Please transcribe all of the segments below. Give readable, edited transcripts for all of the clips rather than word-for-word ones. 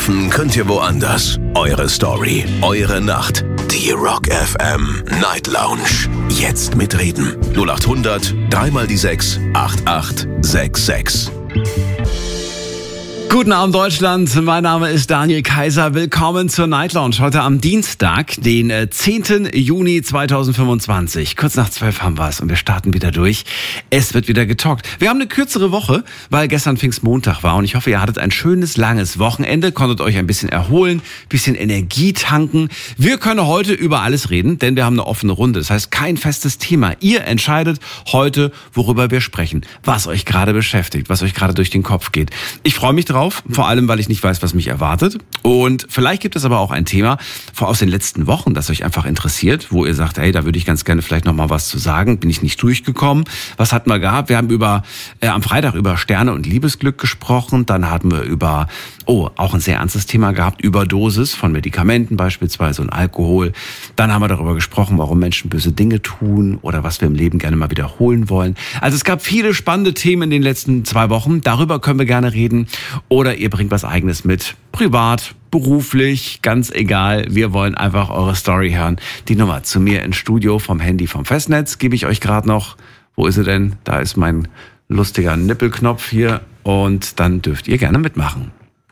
Schlafen könnt ihr woanders. Eure Story, eure Nacht. Die Rock FM Night Lounge. Jetzt mitreden. 0800 3x6 8866. Guten Abend Deutschland, mein Name ist Daniel Kaiser. Willkommen zur Night Lounge. Heute am Dienstag, den 10. Juni 2025. Kurz nach 12 haben wir es und wir starten wieder durch. Es wird wieder getalkt. Wir haben eine kürzere Woche, weil gestern Pfingstmontag war und ich hoffe, ihr hattet ein schönes, langes Wochenende, konntet euch ein bisschen erholen, bisschen Energie tanken. Wir können heute über alles reden, denn wir haben eine offene Runde. Das heißt, kein festes Thema. Ihr entscheidet heute, worüber wir sprechen, was euch gerade beschäftigt, was euch gerade durch den Kopf geht. Ich freue mich drauf. Vor allem, weil ich nicht weiß, was mich erwartet. Und vielleicht gibt es aber auch ein Thema aus den letzten Wochen, das euch einfach interessiert, wo ihr sagt, hey, da würde ich ganz gerne vielleicht noch mal was zu sagen. Bin ich nicht durchgekommen? Was hatten wir gehabt? Wir haben am Freitag über Sterne und Liebesglück gesprochen. Dann hatten wir auch ein sehr ernstes Thema gehabt, Überdosis von Medikamenten beispielsweise und Alkohol. Dann haben wir darüber gesprochen, warum Menschen böse Dinge tun oder was wir im Leben gerne mal wiederholen wollen. Also es gab viele spannende Themen in den letzten 2 Wochen. Darüber können wir gerne reden. Oder ihr bringt was Eigenes mit. Privat, beruflich, ganz egal. Wir wollen einfach eure Story hören. Die Nummer zu mir ins Studio vom Handy vom Festnetz gebe ich euch gerade noch. Wo ist sie denn? Da ist mein lustiger Nippelknopf hier. Und dann dürft ihr gerne mitmachen.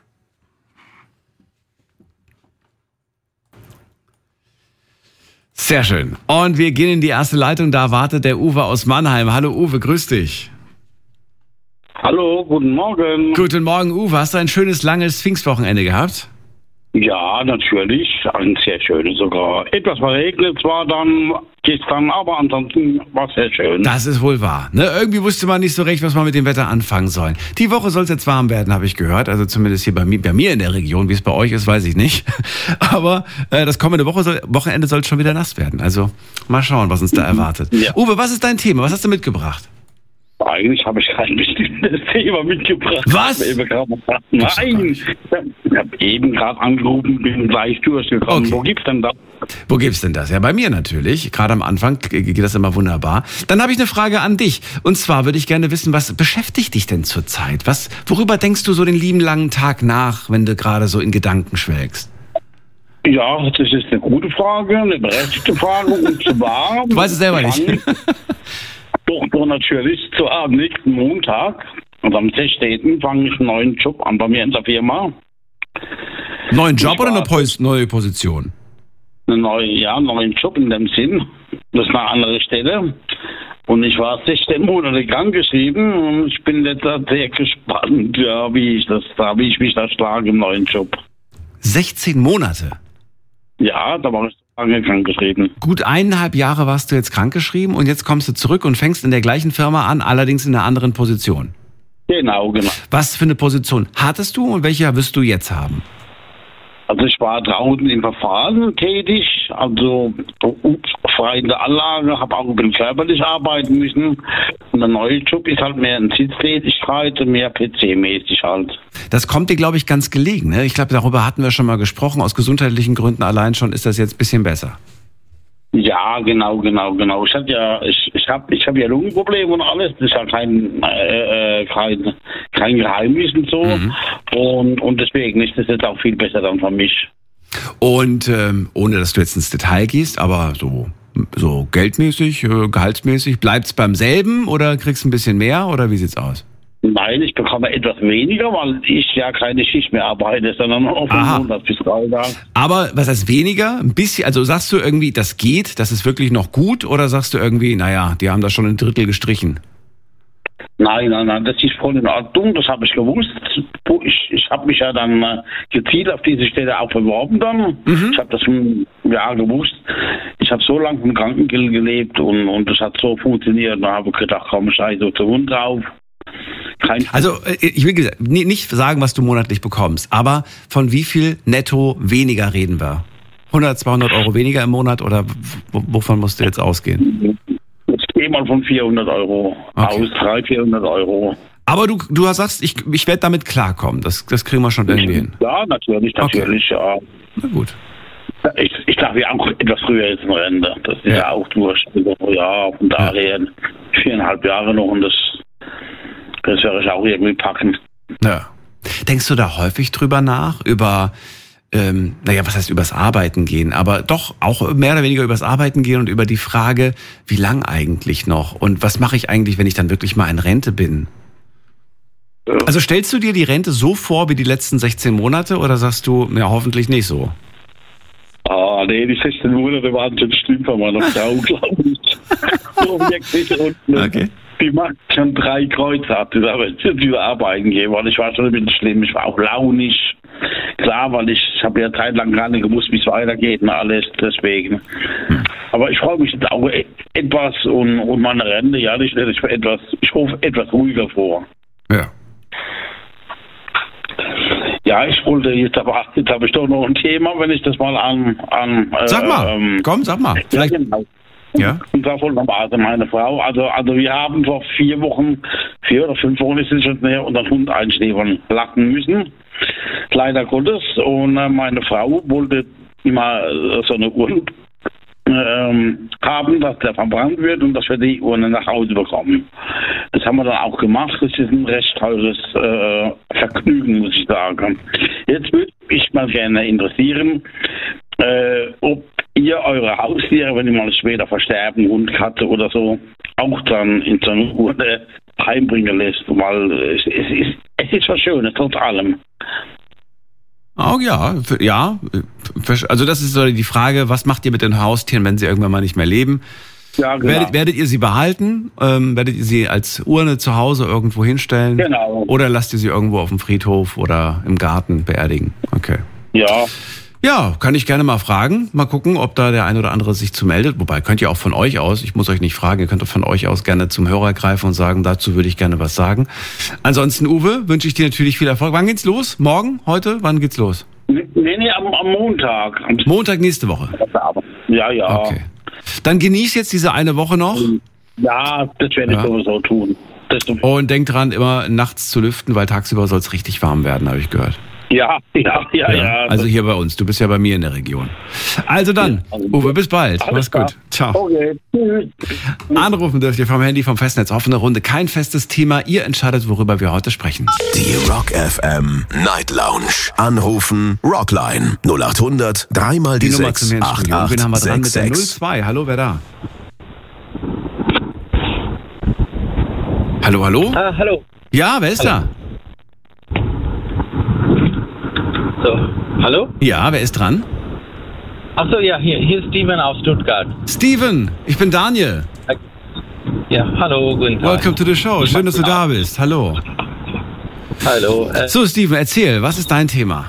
Sehr schön. Und wir gehen in die erste Leitung. Da wartet der Uwe aus Mannheim. Hallo Uwe, grüß dich. Hallo, guten Morgen. Guten Morgen, Uwe. Hast du ein schönes, langes Pfingstwochenende gehabt? Ja, natürlich. Ein sehr schönes sogar. Etwas verregnet zwar dann gestern, aber ansonsten war es sehr schön. Das ist wohl wahr. Ne? Irgendwie wusste man nicht so recht, was man mit dem Wetter anfangen soll. Die Woche soll es jetzt warm werden, habe ich gehört. Also zumindest hier bei mir in der Region. Wie es bei euch ist, weiß ich nicht. Aber das kommende Wochenende soll es schon wieder nass werden. Also mal schauen, was uns da erwartet. Ja. Uwe, was ist dein Thema? Was hast du mitgebracht? Eigentlich habe ich kein bestimmtes Thema mitgebracht. Was? Nein, ich habe eben gerade angerufen, bin gleich durchgekommen. Okay. Wo gibt's denn das? Ja, bei mir natürlich. Gerade am Anfang geht das immer wunderbar. Dann habe ich eine Frage an dich. Und zwar würde ich gerne wissen, was beschäftigt dich denn zurzeit? Worüber denkst du so den lieben langen Tag nach, wenn du gerade so in Gedanken schwelgst? Ja, das ist eine gute Frage, eine berechtigte Frage. Und zwar... Du weißt es selber nicht. Doch, natürlich. Am nächsten Montag, also am 16. fange ich einen neuen Job an bei mir in der Firma. Neuen Job oder eine neue Position? Einen neuen Job in dem Sinn. Das ist eine andere Stelle. Und ich war 16 Monate krankgeschrieben und ich bin jetzt sehr gespannt, wie ich mich da schlage im neuen Job. 16 Monate? Ja, da war ich lange krankgeschrieben. Gut 1,5 Jahre warst du jetzt krankgeschrieben und jetzt kommst du zurück und fängst in der gleichen Firma an, allerdings in einer anderen Position. Genau. Was für eine Position hattest du und welche wirst du jetzt haben? Also ich war draußen im Verfahren tätig, also frei in der Anlage, habe auch körperlich arbeiten müssen. Und der neue Job ist halt mehr eine Sitztätigkeit, mehr PC-mäßig halt. Das kommt dir, glaube ich, ganz gelegen, ne? Ich glaube, darüber hatten wir schon mal gesprochen. Aus gesundheitlichen Gründen allein schon ist das jetzt ein bisschen besser. Ja, genau. Ich hab ja Lungenprobleme und alles. Das ist ja kein Geheimnis und so. Mhm. Und deswegen ist das jetzt auch viel besser dann für mich. Und ohne, dass du jetzt ins Detail gehst, aber so geldmäßig, gehaltsmäßig, bleibt's beim selben oder kriegst du ein bisschen mehr oder wie sieht's aus? Nein, ich bekomme etwas weniger, weil ich ja keine Schicht mehr arbeite, sondern nur von Monat bis Freitag. Aber was heißt weniger? Ein bisschen, also sagst du irgendwie, das geht, das ist wirklich noch gut, oder sagst du irgendwie, naja, die haben da schon 1/3 gestrichen? Nein, das ist voll in Ordnung, das habe ich gewusst. Ich habe mich ja dann gezielt auf diese Stelle auch beworben dann. Mhm. Ich habe das gewusst. Ich habe so lange vom Krankengeld gelebt und das hat so funktioniert. Da habe ich gedacht, komm, scheiße zu Hund drauf. Also ich will nicht sagen, was du monatlich bekommst, aber von wie viel netto weniger reden wir? 100, 200 Euro weniger im Monat oder wovon musst du jetzt ausgehen? Ich gehe mal von 400 Euro aus, 300, 400 Euro. Aber du sagst, ich werde damit klarkommen, das kriegen wir schon irgendwie hin. Ja, natürlich, okay. Ja. Na gut. Ich darf ja auch etwas früher jetzt in Rente. Das ist ja auch durch. Ja, von daher 4,5 Jahre noch und das werde ich auch irgendwie packen. Ja. Denkst du da häufig drüber nach, was heißt übers Arbeiten gehen, aber doch auch mehr oder weniger übers Arbeiten gehen und über die Frage, wie lang eigentlich noch und was mache ich eigentlich, wenn ich dann wirklich mal in Rente bin? Ja. Also stellst du dir die Rente so vor wie die letzten 16 Monate oder sagst du, ja, hoffentlich nicht so? Nee, die 16 Monate waren schon schlimm von meiner Frau, glaube ich. So wirklich. Und Okay. die macht schon 3 Kreuze, diese arbeiten gehen, weil ich war schon ein bisschen schlimm, ich war auch launisch. Klar, weil ich habe ja zeitlang gar nicht gewusst, wie es weitergeht und alles, deswegen. Aber ich freue mich jetzt auch etwas und meine Rente, ja, ich hoffe etwas ruhiger vor. Ja. Ja, ich wollte jetzt habe ich doch noch ein Thema, wenn ich das mal Sag mal, sag mal. Vielleicht. Ja, genau. Ja. Und zwar folgendermaßen, meine Frau, also wir haben vor 4 oder 5 Wochen ist es schon näher, unseren Hund einschläfern lassen müssen. Leider Gottes. Und meine Frau wollte immer so eine Urne haben, dass der verbrannt wird und dass wir die Urne nach Hause bekommen. Das haben wir dann auch gemacht. Das ist ein recht teures Vergnügen, muss ich sagen. Jetzt würde mich mal gerne interessieren, ob ihr eure Haustiere, wenn ihr mal später versterben, Hund, Katze oder so, auch dann in so eine Urne heimbringen lässt, weil es ist was Schönes, trotz allem. Oh ja, also das ist so die Frage, was macht ihr mit den Haustieren, wenn sie irgendwann mal nicht mehr leben? Ja, genau. Werdet ihr sie behalten? Werdet ihr sie als Urne zu Hause irgendwo hinstellen? Genau. Oder lasst ihr sie irgendwo auf dem Friedhof oder im Garten beerdigen? Okay. Ja. Ja, kann ich gerne mal fragen. Mal gucken, ob da der ein oder andere sich zu meldet. Wobei, könnt ihr auch von euch aus, ich muss euch nicht fragen, ihr könnt auch von euch aus gerne zum Hörer greifen und sagen, dazu würde ich gerne was sagen. Ansonsten, Uwe, wünsche ich dir natürlich viel Erfolg. Wann geht's los? Morgen? Heute? Wann geht's los? Nee, am Montag. Montag nächste Woche? Ja. Okay. Dann genieß jetzt diese eine Woche noch. Ja, das werde ich sowieso tun. Und denk dran, immer nachts zu lüften, weil tagsüber soll es richtig warm werden, habe ich gehört. Ja. Also hier bei uns. Du bist ja bei mir in der Region. Also dann, Uwe, bis bald. Mach's gut. Ciao. Okay. Tschüss. Anrufen dürft ihr vom Handy, vom Festnetz. Offene Runde. Kein festes Thema. Ihr entscheidet, worüber wir heute sprechen. Die Rock FM Night Lounge. Anrufen Rockline 0800 3 Die die Nummer zu 6 mir ins Studio. Wen haben wir dran mit der 8866. 02? Hallo, wer da? Hallo? Hallo. Ja, wer ist da? So, hallo? Ja, wer ist dran? Achso, ja, hier ist Steven aus Stuttgart. Steven, ich bin Daniel. Ja, hallo, guten Tag. Welcome to the show. Schön, dass du da bist. Hallo. Hallo. So, Steven, erzähl, was ist dein Thema?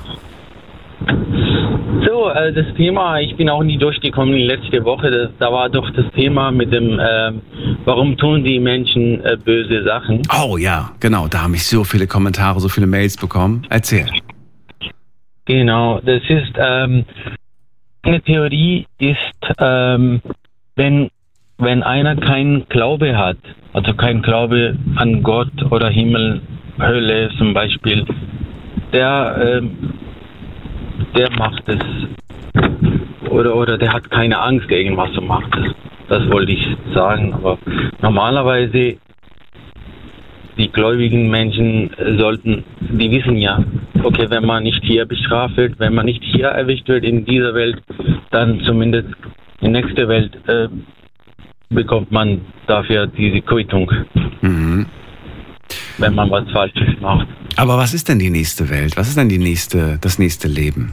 Das Thema, ich bin auch nie durchgekommen letzte Woche, da war doch das Thema mit dem, warum tun die Menschen böse Sachen? Oh ja, genau, da habe ich so viele Kommentare, so viele Mails bekommen. Erzähl. Genau, das ist, eine Theorie ist, wenn einer keinen Glaube hat, also keinen Glaube an Gott oder Himmel, Hölle zum Beispiel, der macht es. Oder der hat keine Angst gegen was und macht es. Das wollte ich sagen. Aber normalerweise, die gläubigen Menschen die wissen ja, okay, wenn man nicht hier bestraft wird, wenn man nicht hier erwischt wird in dieser Welt, dann zumindest in der nächsten Welt bekommt man dafür diese Quittung. Mhm. Wenn man was Falsches macht. Aber was ist denn die nächste Welt? Was ist denn das nächste Leben?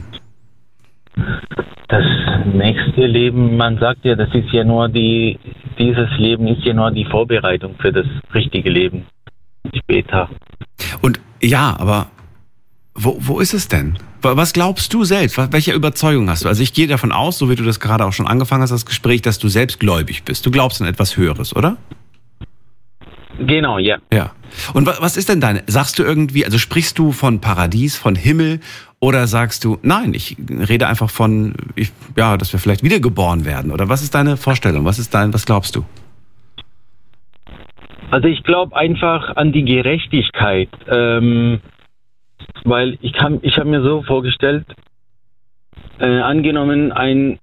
Das nächste Leben, man sagt ja, das ist ja nur dieses Leben ist ja nur die Vorbereitung für das richtige Leben später. Und ja, aber wo ist es denn? Was glaubst du selbst? Welche Überzeugung hast du? Also ich gehe davon aus, so wie du das gerade auch schon angefangen hast, das Gespräch, dass du selbst gläubig bist. Du glaubst an etwas Höheres, oder? Genau, ja. Ja. Und was ist denn sagst du irgendwie, also sprichst du von Paradies, von Himmel oder sagst du, nein, ich rede einfach von, dass wir vielleicht wiedergeboren werden? Oder was ist deine Vorstellung? Was glaubst du? Also ich glaube einfach an die Gerechtigkeit, weil ich habe mir so vorgestellt, angenommen ein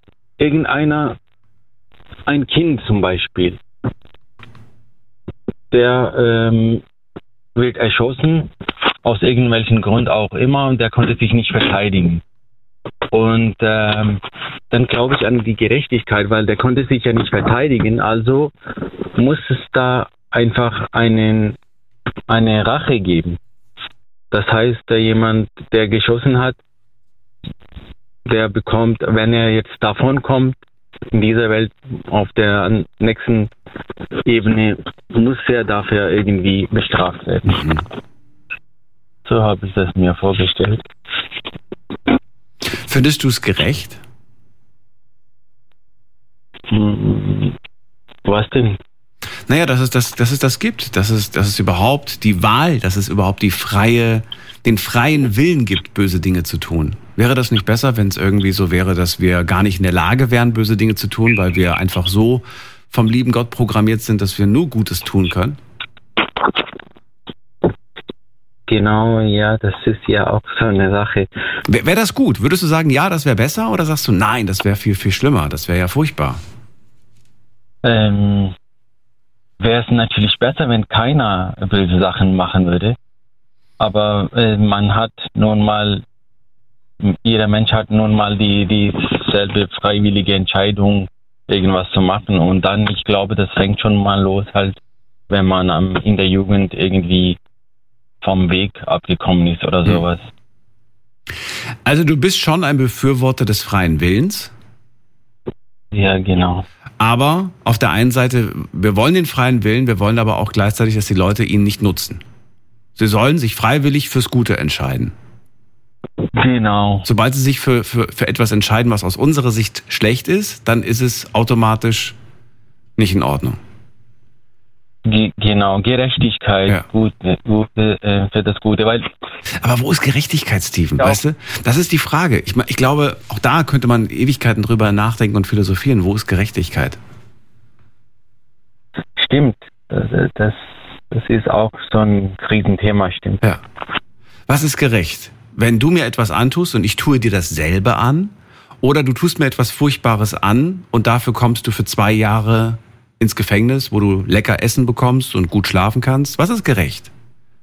Kind zum Beispiel, der wird erschossen aus irgendwelchen Grund auch immer, und der konnte sich nicht verteidigen. Und dann glaube ich an die Gerechtigkeit, weil der konnte sich ja nicht verteidigen, also muss es da einfach eine Rache geben. Das heißt, jemand, der geschossen hat, der bekommt, wenn er jetzt davon kommt, in dieser Welt auf der nächsten Ebene, muss er dafür irgendwie bestraft werden. So habe ich das mir vorgestellt. Findest du es gerecht? Was denn? Naja, dass es das gibt, dass es überhaupt die Wahl, dass es überhaupt den freien Willen gibt, böse Dinge zu tun. Wäre das nicht besser, wenn es irgendwie so wäre, dass wir gar nicht in der Lage wären, böse Dinge zu tun, weil wir einfach so vom lieben Gott programmiert sind, dass wir nur Gutes tun können? Genau, ja, das ist ja auch so eine Sache. Wäre das gut? Würdest du sagen, ja, das wäre besser? Oder sagst du, nein, das wäre viel, viel schlimmer, das wäre ja furchtbar? Wäre es natürlich besser, wenn keiner böse Sachen machen würde. Aber man hat nun mal, jeder Mensch hat nun mal dieselbe freiwillige Entscheidung, irgendwas zu machen. Und dann, ich glaube, das fängt schon mal los, halt, wenn man in der Jugend irgendwie vom Weg abgekommen ist oder sowas. Also du bist schon ein Befürworter des freien Willens? Ja, genau. Aber auf der einen Seite, wir wollen den freien Willen, wir wollen aber auch gleichzeitig, dass die Leute ihn nicht nutzen. Sie sollen sich freiwillig fürs Gute entscheiden. Genau. Sobald sie sich für etwas entscheiden, was aus unserer Sicht schlecht ist, dann ist es automatisch nicht in Ordnung. Genau, Gerechtigkeit, ja. Für das Gute. Aber wo ist Gerechtigkeit, Steven? Ja. Weißt du? Das ist die Frage. Ich glaube, auch da könnte man Ewigkeiten drüber nachdenken und philosophieren. Wo ist Gerechtigkeit? Stimmt. Das ist auch so ein Riesenthema, stimmt. Ja. Was ist gerecht? Wenn du mir etwas antust und ich tue dir dasselbe an, oder du tust mir etwas Furchtbares an und dafür kommst du für 2 Jahre ins Gefängnis, wo du lecker Essen bekommst und gut schlafen kannst. Was ist gerecht?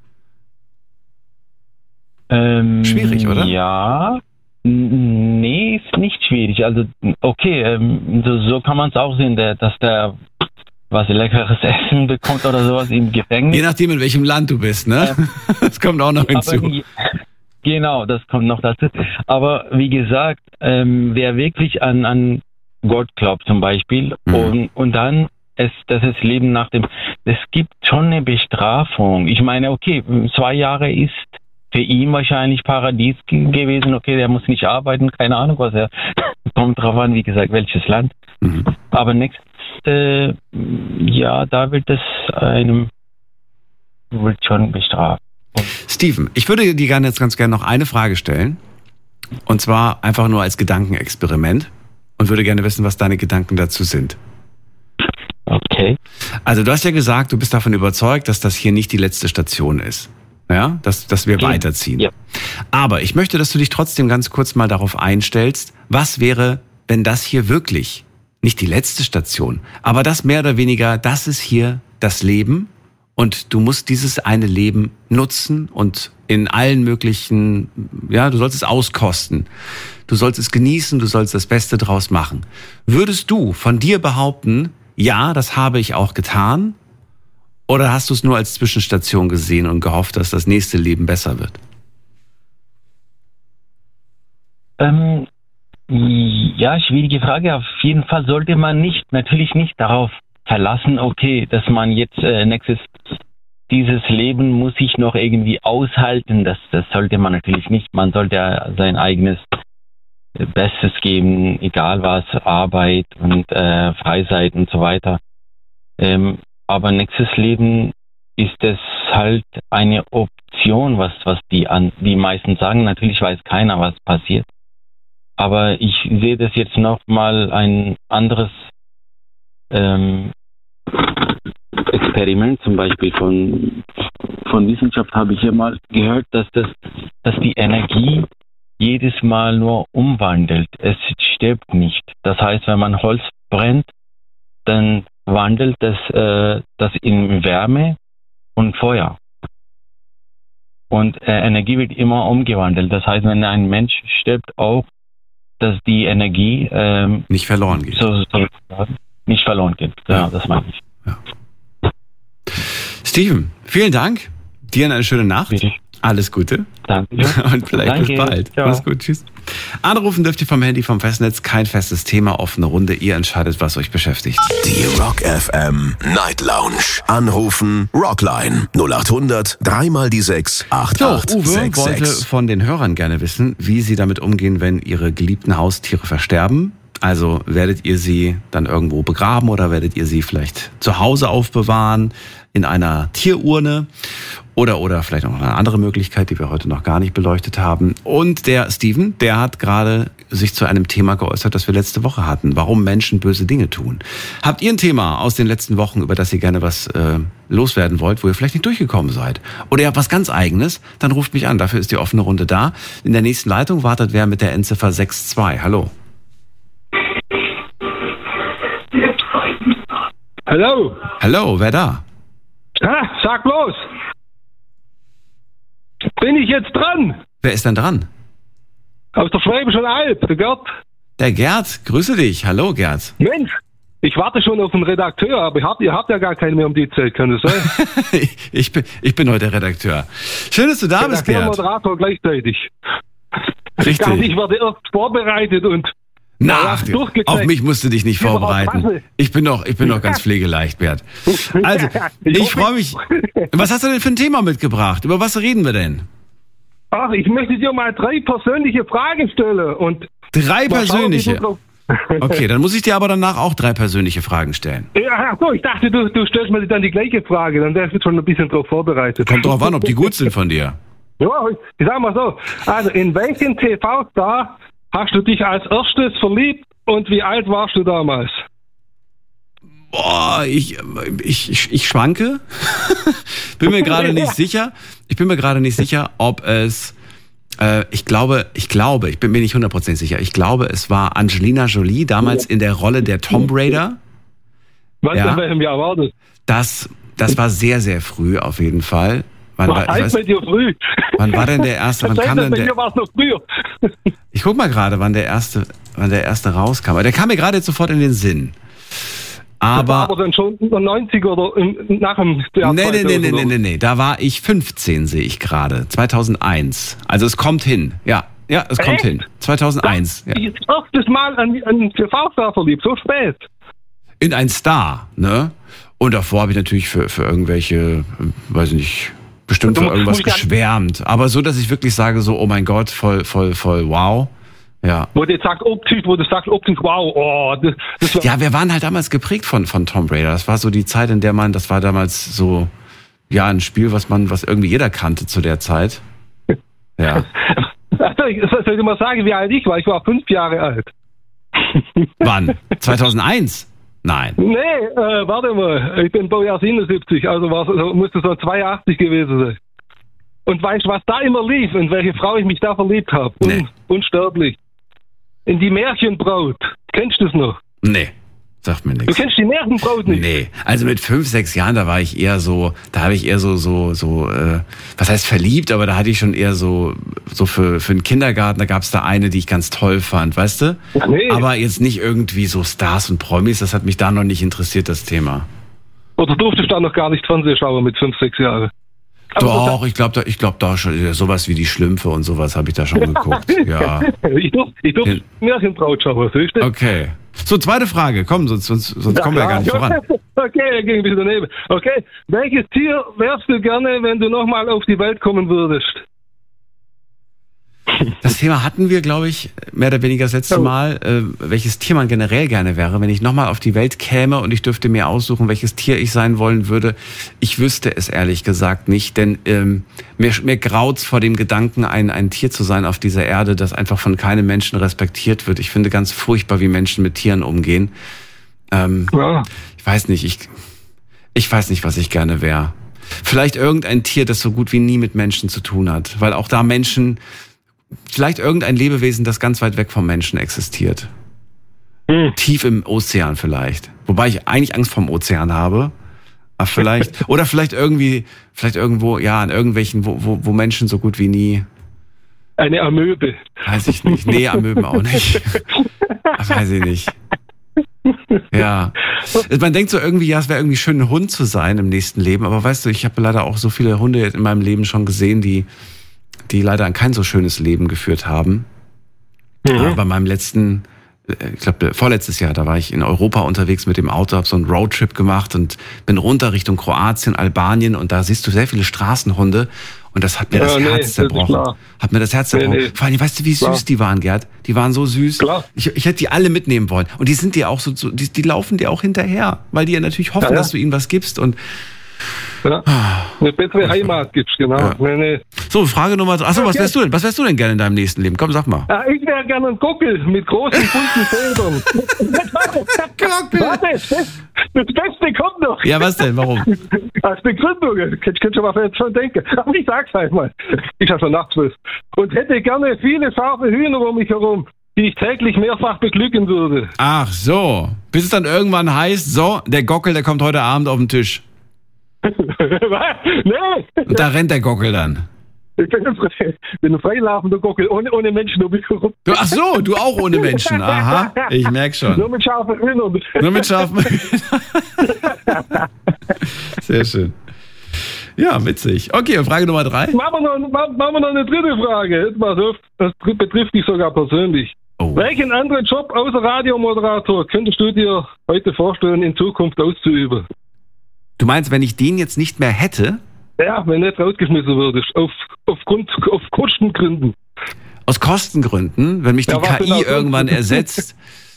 Schwierig, oder? Ja. Nee, ist nicht schwierig. Also, okay, so kann man es auch sehen, dass der was leckeres Essen bekommt oder sowas im Gefängnis. Je nachdem, in welchem Land du bist, ne? Das kommt auch noch hinzu. Genau, das kommt noch dazu. Aber wie gesagt, wer wirklich an Gott glaubt zum Beispiel und dann das ist Leben nach dem, es gibt schon eine Bestrafung. Ich meine, okay, 2 Jahre ist für ihn wahrscheinlich Paradies gewesen. Okay, der muss nicht arbeiten, keine Ahnung was er, kommt drauf an, wie gesagt, welches Land. Aber nächstes, ja, da wird schon bestraft. Steven, ich würde dir jetzt ganz gerne noch eine Frage stellen. Und zwar einfach nur als Gedankenexperiment. Und würde gerne wissen, was deine Gedanken dazu sind. Okay. Also du hast ja gesagt, du bist davon überzeugt, dass das hier nicht die letzte Station ist. Ja, dass wir weiterziehen. Ja. Aber ich möchte, dass du dich trotzdem ganz kurz mal darauf einstellst, was wäre, wenn das hier wirklich, nicht die letzte Station, aber das mehr oder weniger, das ist hier das Leben und du musst dieses eine Leben nutzen und in allen möglichen, ja, du sollst es auskosten. Du sollst es genießen, du sollst das Beste draus machen. Würdest du von dir behaupten, ja, das habe ich auch getan? Oder hast du es nur als Zwischenstation gesehen und gehofft, dass das nächste Leben besser wird? Ja, schwierige Frage. Auf jeden Fall sollte man natürlich nicht darauf verlassen, okay, dass man jetzt dieses Leben muss ich noch irgendwie aushalten. Das sollte man natürlich nicht. Man sollte sein eigenes Bestes geben, egal was, Arbeit und Freizeit und so weiter. Aber nächstes Leben ist es halt eine Option, was die meisten sagen. Natürlich weiß keiner, was passiert. Aber ich sehe das jetzt nochmal ein anderes Experiment, zum Beispiel von Wissenschaft habe ich ja mal gehört, dass die Energie jedes Mal nur umwandelt. Es stirbt nicht. Das heißt, wenn man Holz brennt, dann wandelt das in Wärme und Feuer. Und Energie wird immer umgewandelt. Das heißt, wenn ein Mensch stirbt, auch, dass die Energie nicht verloren geht. Nicht verloren geht. Ja, das meine ich. Ja. Steven, vielen Dank. Dir eine schöne Nacht. Bitte. Alles Gute. Danke. Und vielleicht bis bald. Ciao. Mach's gut. Tschüss. Anrufen dürft ihr vom Handy, vom Festnetz. Kein festes Thema, offene Runde. Ihr entscheidet, was euch beschäftigt. Die Rock FM Night Lounge. Anrufen Rockline 0800 3 die 6 8866. Uwe wollte von den Hörern gerne wissen, wie sie damit umgehen, wenn ihre geliebten Haustiere versterben. Also werdet ihr sie dann irgendwo begraben oder werdet ihr sie vielleicht zu Hause aufbewahren in einer Tierurne oder vielleicht noch eine andere Möglichkeit, die wir heute noch gar nicht beleuchtet haben. Und der Steven, der hat gerade sich zu einem Thema geäußert, das wir letzte Woche hatten. Warum Menschen böse Dinge tun. Habt ihr ein Thema aus den letzten Wochen, über das ihr gerne was loswerden wollt, wo ihr vielleicht nicht durchgekommen seid? Oder ihr habt was ganz Eigenes? Dann ruft mich an. Dafür ist die offene Runde da. In der nächsten Leitung wartet wer mit der Endziffer 62. Hallo. Hallo. Hallo, wer da? Ha, sag bloß. Bin ich jetzt dran? Wer ist denn dran? Aus der Schwäbischen Alb, der Gerd. Der Gerd, grüße dich. Hallo Gerd. Mensch, ich warte schon auf den Redakteur, aber ihr habt ja gar keinen mehr um die Zeit, kann das sein? ich bin heute der Redakteur. Schön, dass du da bist, Gerd. Moderator gleichzeitig. Richtig. Ich dachte, ich werde erst vorbereitet und auf mich musst du dich nicht vorbereiten. Ich bin doch ganz pflegeleicht, Bert. Also, ich freue mich. Was hast du denn für ein Thema mitgebracht? Über was reden wir denn? Ach, ich möchte dir mal 3 persönliche Fragen stellen. Und 3 persönliche? Okay, dann muss ich dir aber danach auch 3 persönliche Fragen stellen. Ja, so, ich dachte, du stellst mir dann die gleiche Frage, dann wärst du schon ein bisschen drauf vorbereitet. Kommt drauf an, ob die gut sind von dir. Ja, ich sag mal so. Also, in welchen TV-Star hast du dich als erstes verliebt und wie alt warst du damals? Boah, ich schwanke. Bin mir gerade nicht sicher. Ich bin mir gerade nicht sicher, ob es ich bin mir nicht 100% sicher. Ich glaube, es war Angelina Jolie, damals in der Rolle der Tomb Raider. Was in welchem Jahr war das? Das war sehr, sehr früh auf jeden Fall. Wann war denn der erste? Wann kam denn der? War es noch früher. Ich guck mal gerade, wann der erste rauskam. Der kam mir gerade jetzt sofort in den Sinn. Aber dann schon in den 90er oder nach dem Jahr. Nee. Da war ich 15, sehe ich gerade. 2001. Also es kommt hin. Ja, es kommt hin. 2001. Ja. Ich erstes Mal an TV-Star verliebt, so spät. In einen Star, ne? Und davor habe ich natürlich für irgendwelche, weiß ich nicht, bestimmt für irgendwas geschwärmt. Aber so, dass ich wirklich sage, so, oh mein Gott, voll wow. Ja. Wo du sagst optisch, wow, oh, das war... Ja, wir waren halt damals geprägt von Tomb Raider. Das war so die Zeit, in der das war damals so, ja, ein Spiel, was irgendwie jeder kannte zu der Zeit. Ja. Soll ich mal sagen, wie alt ich war? Ich war 5 Jahre alt. Wann? 2001? Nein. Nee, warte mal. Ich bin Baujahr 77, also musste so 82 gewesen sein. Und weißt du, was da immer lief, in welche Frau ich mich da verliebt habe? Nee. Unsterblich. In die Märchenbraut. Kennst du das noch? Nee, sagt mir nichts. Du kennst die Märchenbraut nicht? Nee, also mit 5, 6 Jahren, da habe ich eher so, was heißt verliebt, aber da hatte ich schon eher so für den Kindergarten, da gab es da eine, die ich ganz toll fand, weißt du? Nee. Aber jetzt nicht irgendwie so Stars und Promis, das hat mich da noch nicht interessiert, das Thema. Oder durftest du da noch gar nicht Fernsehen schauen mit 5, 6 Jahren? Doch, ich glaube da schon, sowas wie die Schlümpfe und sowas habe ich da schon geguckt, ja. Ich durfte Märchenbraut schauen, siehst du? Okay. So, zweite Frage, komm, sonst kommen wir ja gar nicht voran. Okay, ging ein bisschen daneben. Okay, welches Tier wärst du gerne, wenn du nochmal auf die Welt kommen würdest? Das Thema hatten wir, glaube ich, mehr oder weniger das letzte Mal, welches Tier man generell gerne wäre, wenn ich nochmal auf die Welt käme und ich dürfte mir aussuchen, welches Tier ich sein wollen würde. Ich wüsste es ehrlich gesagt nicht, denn mir graut's vor dem Gedanken, ein Tier zu sein auf dieser Erde, das einfach von keinem Menschen respektiert wird. Ich finde ganz furchtbar, wie Menschen mit Tieren umgehen. Ich weiß nicht, ich weiß nicht, was ich gerne wäre. Vielleicht irgendein Tier, das so gut wie nie mit Menschen zu tun hat, weil auch da vielleicht irgendein Lebewesen, das ganz weit weg vom Menschen existiert. Tief im Ozean vielleicht. Wobei ich eigentlich Angst vorm Ozean habe. Vielleicht, oder vielleicht irgendwo, ja, an irgendwelchen, wo Menschen so gut wie nie. Eine Amöbe. Weiß ich nicht. Nee, Amöben auch nicht. Weiß ich nicht. Ja. Man denkt so irgendwie, ja, es wäre irgendwie schön, ein Hund zu sein im nächsten Leben, aber weißt du, ich habe leider auch so viele Hunde in meinem Leben schon gesehen, die leider kein so schönes Leben geführt haben. Bei meinem letzten, ich glaube vorletztes Jahr, da war ich in Europa unterwegs mit dem Auto, habe so einen Roadtrip gemacht und bin runter Richtung Kroatien, Albanien und da siehst du sehr viele Straßenhunde und das hat mir das Herz zerbrochen. Hat mir das Herz zerbrochen. Nee. Vor allem, weißt du, wie süß die waren, Gerd? Die waren so süß. Klar. Ich hätte die alle mitnehmen wollen. Und die sind dir auch so die laufen dir auch hinterher, weil die ja natürlich hoffen, dass du ihnen was gibst und eine bessere Heimat gibt's, genau. Ja. Nee. So, Frage Nummer 3. Achso, was wärst du denn? Was wärst du denn gerne in deinem nächsten Leben? Komm, sag mal. Ich wäre gerne ein Gockel mit großen, bunten Federn. Gockel! Warte, das Beste kommt noch. Ja, was denn? Warum? Als Begründung. Könnt schon mal jetzt schon denken. Aber ich sag's halt mal. Ich habe schon Nachtschluss. Und hätte gerne viele scharfe Hühner um mich herum, die ich täglich mehrfach beglücken würde. Ach so. Bis es dann irgendwann heißt, so, der Gockel, der kommt heute Abend auf den Tisch. Nee. Und da rennt der Gockel dann. Ich bin ein freilaufender Gockel, ohne Menschen um mich herum. Ach so, du auch ohne Menschen. Aha, ich merke schon. Nur mit scharfen Hühnern. Nur mit scharfen Hühnern. Sehr schön. Ja, witzig. Okay, Frage Nummer 3. Machen wir noch eine dritte Frage. Das betrifft dich sogar persönlich. Oh. Welchen anderen Job außer Radiomoderator könntest du dir heute vorstellen, in Zukunft auszuüben? Du meinst, wenn ich den jetzt nicht mehr hätte? Ja, wenn du nicht rausgeschmissen würdest, auf Kostengründen. Aus Kostengründen, wenn mich die KI irgendwann ersetzt.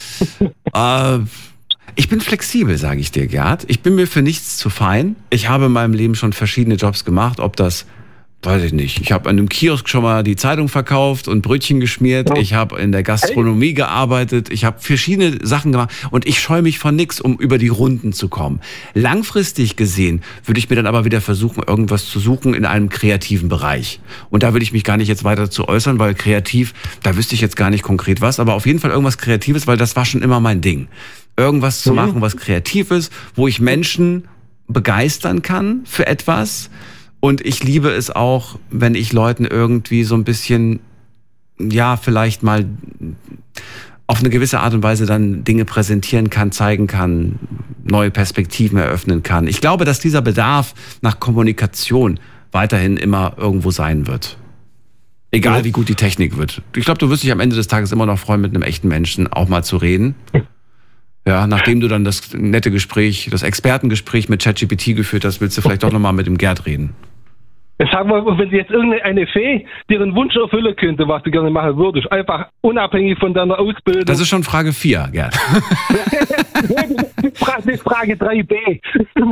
Ich bin flexibel, sage ich dir, Gerd. Ich bin mir für nichts zu fein. Ich habe in meinem Leben schon verschiedene Jobs gemacht, ob das, weiß ich nicht, ich habe an einem Kiosk schon mal die Zeitung verkauft und Brötchen geschmiert. Ich habe in der Gastronomie gearbeitet. Ich habe verschiedene Sachen gemacht und ich scheue mich von nichts, um über die Runden zu kommen. Langfristig gesehen würde ich mir dann aber wieder versuchen, irgendwas zu suchen in einem kreativen Bereich. Und da will ich mich gar nicht jetzt weiter zu äußern, weil kreativ, da wüsste ich jetzt gar nicht konkret was, aber auf jeden Fall irgendwas Kreatives, weil das war schon immer mein Ding. Irgendwas zu machen, was kreativ ist, wo ich Menschen begeistern kann für etwas. Und ich liebe es auch, wenn ich Leuten irgendwie so ein bisschen, ja, vielleicht mal auf eine gewisse Art und Weise dann Dinge präsentieren kann, zeigen kann, neue Perspektiven eröffnen kann. Ich glaube, dass dieser Bedarf nach Kommunikation weiterhin immer irgendwo sein wird. Egal wie gut die Technik wird. Ich glaube, du wirst dich am Ende des Tages immer noch freuen, mit einem echten Menschen auch mal zu reden. Ja, nachdem du dann das nette Gespräch, das Expertengespräch mit ChatGPT geführt hast, willst du vielleicht doch nochmal mit dem Gerd reden. Sag mal, wenn jetzt irgendeine Fee dir einen Wunsch erfüllen könnte, was du gerne machen würdest, einfach unabhängig von deiner Ausbildung. Das ist schon Frage 4, Gerd. Das ist Frage 3b.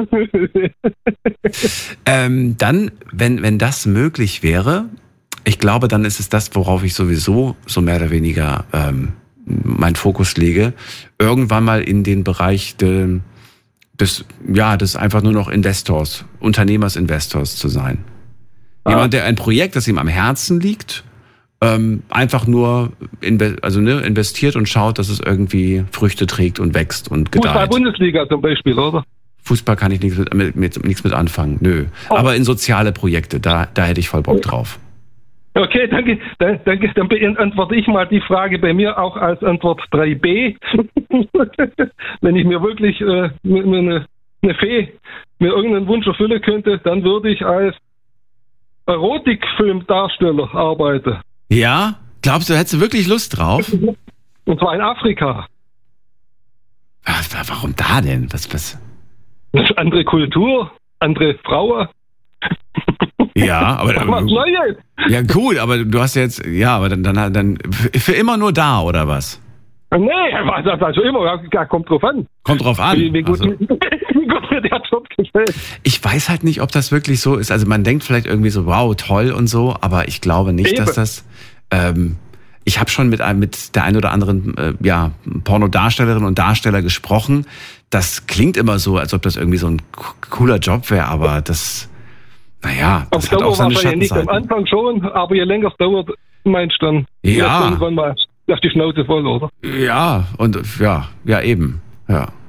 Dann, wenn das möglich wäre, ich glaube, dann ist es das, worauf ich sowieso so mehr oder weniger meinen Fokus lege, irgendwann mal in den Bereich des einfach nur noch Unternehmers-Investors zu sein. Jemand, der ein Projekt, das ihm am Herzen liegt, einfach nur investiert und schaut, dass es irgendwie Früchte trägt und wächst und gedeiht. Fußball-Bundesliga zum Beispiel, oder? Fußball kann ich nichts mit anfangen, nö. Oh. Aber in soziale Projekte, da hätte ich voll Bock drauf. Okay, danke. Dann beantworte ich mal die Frage bei mir auch als Antwort 3b. Wenn ich mir wirklich eine Fee mir irgendeinen Wunsch erfüllen könnte, dann würde ich als Erotikfilmdarsteller arbeiten. Ja? Glaubst du, hättest du wirklich Lust drauf? Und zwar in Afrika. Warum da denn? Was? Das ist andere Kultur, andere Frauen. Ja, aber ja gut, aber du hast jetzt aber dann für immer nur da oder was? Nee, also immer, kommt drauf an. Kommt drauf an. Wie gut mir der Job gefällt. Ich weiß halt nicht, ob das wirklich so ist. Also man denkt vielleicht irgendwie so, wow, toll und so, aber ich glaube nicht, dass das. Ich habe schon mit der einen oder anderen Pornodarstellerin und Darsteller gesprochen. Das klingt immer so, als ob das irgendwie so ein cooler Job wäre, aber das. Naja, das hat auch seine Schattenseiten. Nicht am Anfang schon, aber je länger es dauert, meinst du dann irgendwann mal, dass die Schnauze voll, oder? Ja, und ja eben. Ja.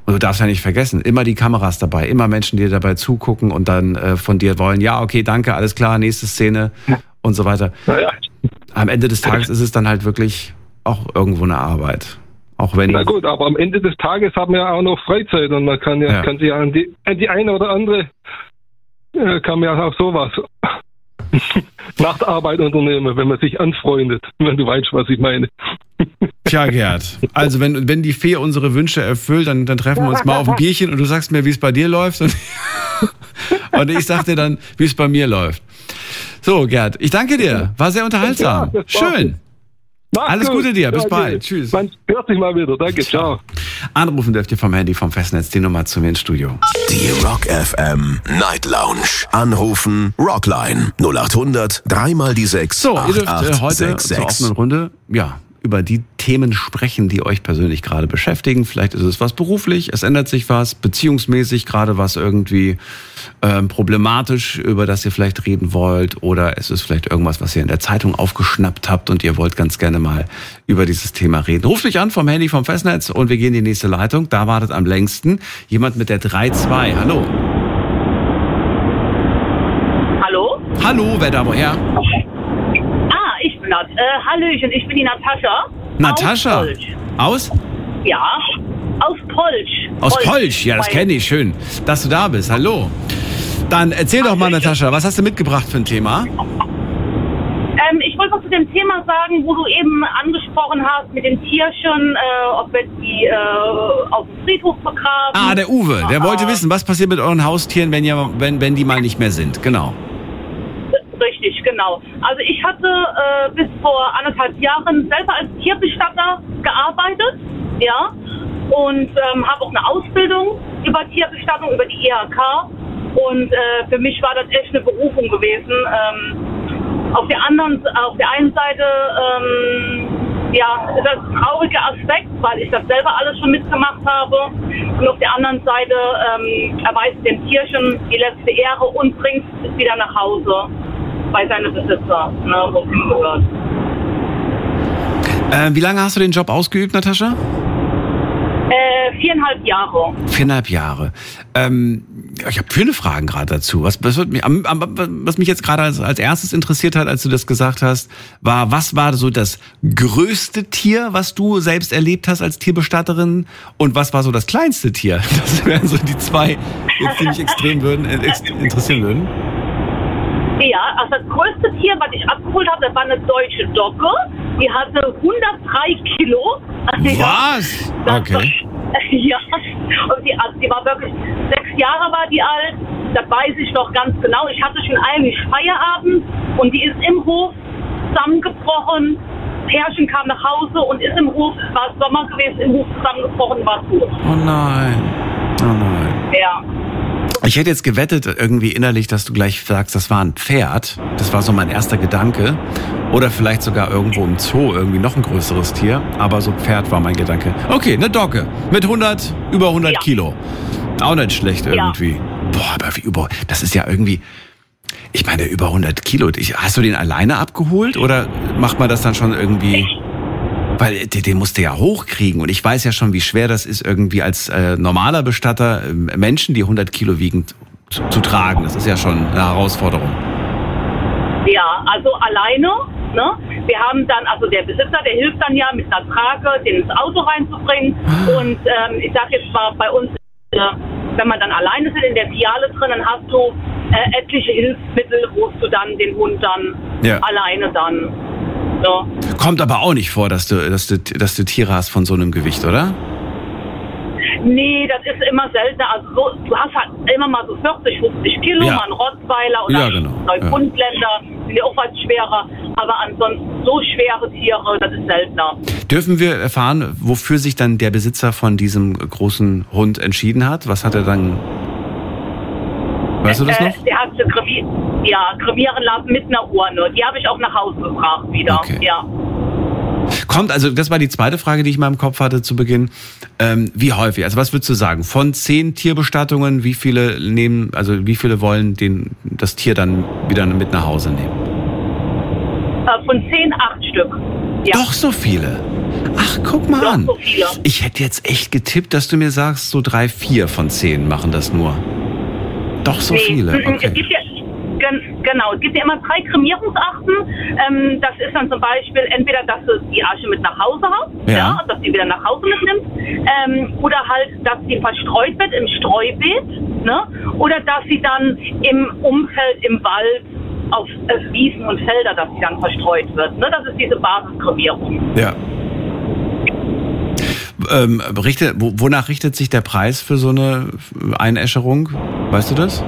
Und du darfst ja nicht vergessen, immer die Kameras dabei, immer Menschen, die dir dabei zugucken und dann von dir wollen, ja, okay, danke, alles klar, nächste Szene und so weiter. Naja. Am Ende des Tages ist es dann halt wirklich auch irgendwo eine Arbeit. Auch wenn. Na gut, aber am Ende des Tages haben wir ja auch noch Freizeit und man kann sich ja an die eine oder andere kann man ja auch sowas Nachtarbeit unternehmen, wenn man sich anfreundet, wenn du weißt, was ich meine. Tja, Gerd, also wenn die Fee unsere Wünsche erfüllt, dann treffen wir uns mal auf ein Bierchen und du sagst mir, wie es bei dir läuft und ich sag dir dann, wie es bei mir läuft. So, Gerd, ich danke dir. War sehr unterhaltsam. Ja, schön. Alles Gute dir. Bis bald. Tschüss. Man hört sich mal wieder. Danke. Ciao. Anrufen dürft ihr vom Handy, vom Festnetz, die Nummer zu mir ins Studio. Die Rock FM Night Lounge. Anrufen Rockline 0800 3 die 6. So, ihr dürft heute zur offenen Runde, über die Themen sprechen, die euch persönlich gerade beschäftigen. Vielleicht ist es was beruflich, es ändert sich was, beziehungsmäßig gerade was irgendwie problematisch, über das ihr vielleicht reden wollt, oder es ist vielleicht irgendwas, was ihr in der Zeitung aufgeschnappt habt und ihr wollt ganz gerne mal über dieses Thema reden. Ruft mich an vom Handy, vom Festnetz und wir gehen in die nächste Leitung. Da wartet am längsten jemand mit der 32. Hallo. Hallo? Hallo, wer da woher? Hallöchen, ich bin die Natascha. Natascha? Aus? Ja, aus Polch. Aus Polch, ja, das kenne ich, schön, dass du da bist. Hallo. Dann erzähl doch mal, Natascha, was hast du mitgebracht für ein Thema? Ich wollte was zu dem Thema sagen, wo du eben angesprochen hast mit den Tierchen, ob wir die auf dem Friedhof begraben. Ah, der Uwe, der wollte wissen, was passiert mit euren Haustieren, wenn die mal nicht mehr sind. Genau. Richtig, genau. Also ich hatte bis vor 1,5 Jahren selber als Tierbestatter gearbeitet, ja, und habe auch eine Ausbildung über Tierbestattung, über die IHK, und für mich war das echt eine Berufung gewesen. Auf der einen Seite ist das ein trauriger Aspekt, weil ich das selber alles schon mitgemacht habe, und auf der anderen Seite erweist dem Tierchen die letzte Ehre und bringt es wieder nach Hause bei seinen Besitzer, wo es hingehört. Wie lange hast du den Job ausgeübt, Natascha? 4,5 Jahre. 4,5 Jahre. Ich habe viele Fragen gerade dazu. Was mich jetzt gerade als erstes interessiert hat, als du das gesagt hast, was war so das größte Tier, was du selbst erlebt hast als Tierbestatterin, und was war so das kleinste Tier? Das wären so die zwei, die mich extrem interessieren würden. Ja, also das größte Tier, was ich abgeholt habe, das war eine deutsche Dogge. Die hatte 103 Kilo. Was? Okay. Ja, und die war wirklich 6 Jahre war die alt. Das weiß ich noch ganz genau. Ich hatte schon eigentlich Feierabend und die ist im Hof zusammengebrochen. Pärchen kam nach Hause und ist im Hof, es war Sommer gewesen, im Hof zusammengebrochen, war tot. Oh nein. Oh nein. Ja. Ich hätte jetzt gewettet irgendwie innerlich, dass du gleich sagst, das war ein Pferd. Das war so mein erster Gedanke. Oder vielleicht sogar irgendwo im Zoo irgendwie noch ein größeres Tier. Aber so Pferd war mein Gedanke. Okay, eine Dogge mit über 100 Kilo. Auch nicht schlecht irgendwie. Ja. Boah, aber das ist ja irgendwie, ich meine, über 100 Kilo. Hast du den alleine abgeholt oder macht man das dann schon irgendwie? Weil den musst du ja hochkriegen. Und ich weiß ja schon, wie schwer das ist, irgendwie als normaler Bestatter Menschen, die 100 Kilo wiegen, zu tragen. Das ist ja schon eine Herausforderung. Ja, also alleine. Ne? Wir haben dann, also der Besitzer, der hilft dann ja mit einer Trage, den ins Auto reinzubringen. Und ich sag jetzt mal, bei uns, wenn man dann alleine sind in der Fiale drin, dann hast du etliche Hilfsmittel, wo du dann den Hund dann alleine dann. So. Kommt aber auch nicht vor, dass du Tiere hast von so einem Gewicht, oder? Nee, das ist immer seltener. Also so, du hast halt immer mal so 40, 50 Kilo, mal einen Rottweiler oder Neufundländer, sind ja auch was schwerer. Aber ansonsten so schwere Tiere, das ist seltener. Dürfen wir erfahren, wofür sich dann der Besitzer von diesem großen Hund entschieden hat? Was hat er dann... Weißt du das noch? Der hat sie kremieren lassen mit einer Urne. Die habe ich auch nach Hause gebracht wieder. Okay. Ja. Kommt, also das war die zweite Frage, die ich mal im Kopf hatte zu Beginn. Wie häufig? Also was würdest du sagen? Von 10 Tierbestattungen, wie viele wollen das Tier dann wieder mit nach Hause nehmen? Von 10, 8 Stück. Ja. Doch so viele? Ach, guck mal Doch, an. so viele. Ich hätte jetzt echt getippt, dass du mir sagst, so 3, 4 von 10 machen das nur. Doch so viele, Es okay. gibt ja, genau, es gibt ja immer 3 Kremierungsarten. Das ist dann zum Beispiel entweder, dass du die Asche mit nach Hause hast, Ja. dass du die wieder nach Hause mitnimmst, oder halt, dass sie verstreut wird im Streubeet, ne? Oder dass sie dann im Umfeld, im Wald, auf Wiesen und Felder, dass sie dann verstreut wird. Ne? Das ist diese Basiskremierung. Ja. Wonach richtet sich der Preis für so eine Einäscherung? Weißt du das?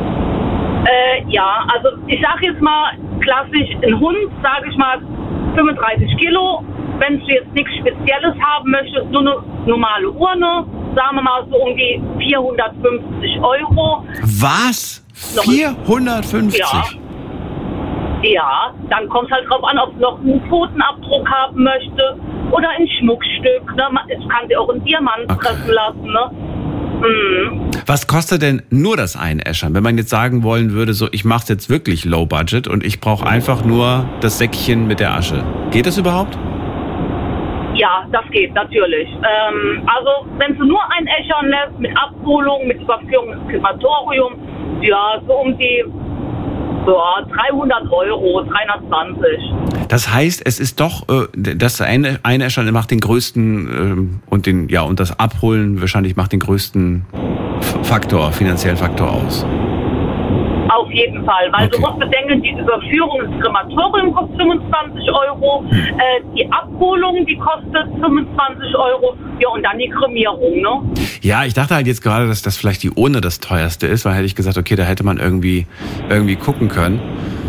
Ja, also ich sage jetzt mal klassisch, ein Hund, sage ich mal 35 Kilo. Wenn du jetzt nichts Spezielles haben möchtest, nur eine normale Urne, sagen wir mal so um die 450 €. Was? 450? Ja. Ja, dann kommt es halt drauf an, ob du noch einen Pfotenabdruck haben möchtest oder ein Schmuckstück. Ne? Es kann dir auch ein Diamant treffen lassen. Ne? Was kostet denn nur das Einäschern? Wenn man jetzt sagen wollen würde, so ich mache es jetzt wirklich low budget und ich brauche einfach nur das Säckchen mit der Asche. Geht das überhaupt? Ja, das geht natürlich. Also wenn du nur einäschern lässt mit Abholung, mit Überführung ins Krematorium, ja, so um die 300 €, 320. Das heißt, es ist doch, das Einäschern macht den größten und das Abholen wahrscheinlich macht den größten finanziellen Faktor aus. Auf jeden Fall, weil du musst bedenken, die Überführung ins Krematorium kostet 25 €, die Abholung, die kostet 25 €, ja, und dann die Kremierung, ne? Ja, ich dachte halt jetzt gerade, dass das vielleicht die Urne das teuerste ist, weil hätte ich gesagt, okay, da hätte man irgendwie gucken können,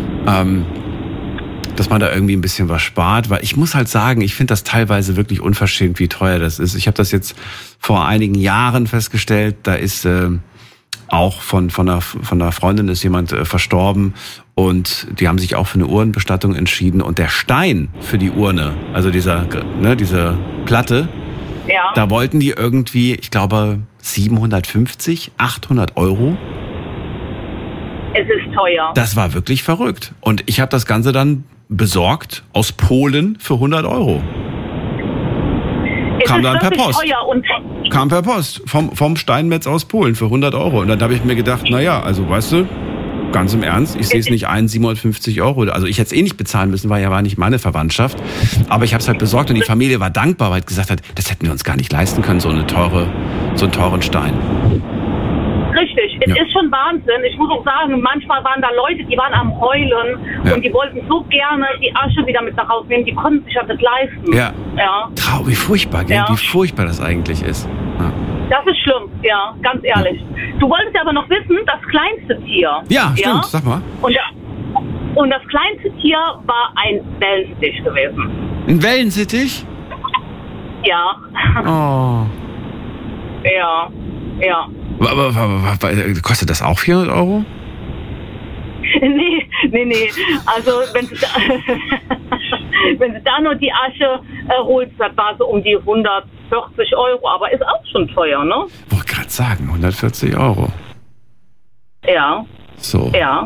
dass man da irgendwie ein bisschen was spart, weil ich muss halt sagen, ich finde das teilweise wirklich unverschämt, wie teuer das ist. Ich habe das jetzt vor einigen Jahren festgestellt, da ist auch von einer Freundin ist jemand verstorben und die haben sich auch für eine Urnenbestattung entschieden und der Stein für die Urne, also diese Platte, Ja. da wollten die irgendwie, ich glaube, 750, 800 €. Es ist teuer. Das war wirklich verrückt. Und ich habe das Ganze dann besorgt aus Polen für 100 €. Es Kam ist dann per wirklich Post. teuer und Kam per Post vom Steinmetz aus Polen für 100 €. Und dann habe ich mir gedacht, naja, also weißt du, ganz im Ernst, ich sehe es nicht ein, 750 €. Also ich hätte es eh nicht bezahlen müssen, weil war nicht meine Verwandtschaft. Aber ich habe es halt besorgt und die Familie war dankbar, weil gesagt hat, das hätten wir uns gar nicht leisten können, so einen teuren Stein. richtig, es ist schon Wahnsinn. Ich muss auch sagen, manchmal waren da Leute, die waren am Heulen und die wollten so gerne die Asche wieder mit nach Hause nehmen, die konnten sich das nicht leisten. Ja. Ja. Wie furchtbar, gell? Ja. Wie furchtbar das eigentlich ist. Ja. Das ist schlimm, ja, ganz ehrlich. Du wolltest aber noch wissen, das kleinste Tier. Ja, stimmt, sag mal. Und das kleinste Tier war ein Wellensittich gewesen. Ein Wellensittich? Ja. Oh. Ja, ja. Aber kostet das auch 400 €? Nee. Also wenn du da nur die Asche holst, das war so um die 140 €, aber ist auch schon teuer, ne? Wollte gerade sagen, 140 €. Ja. So. Ja.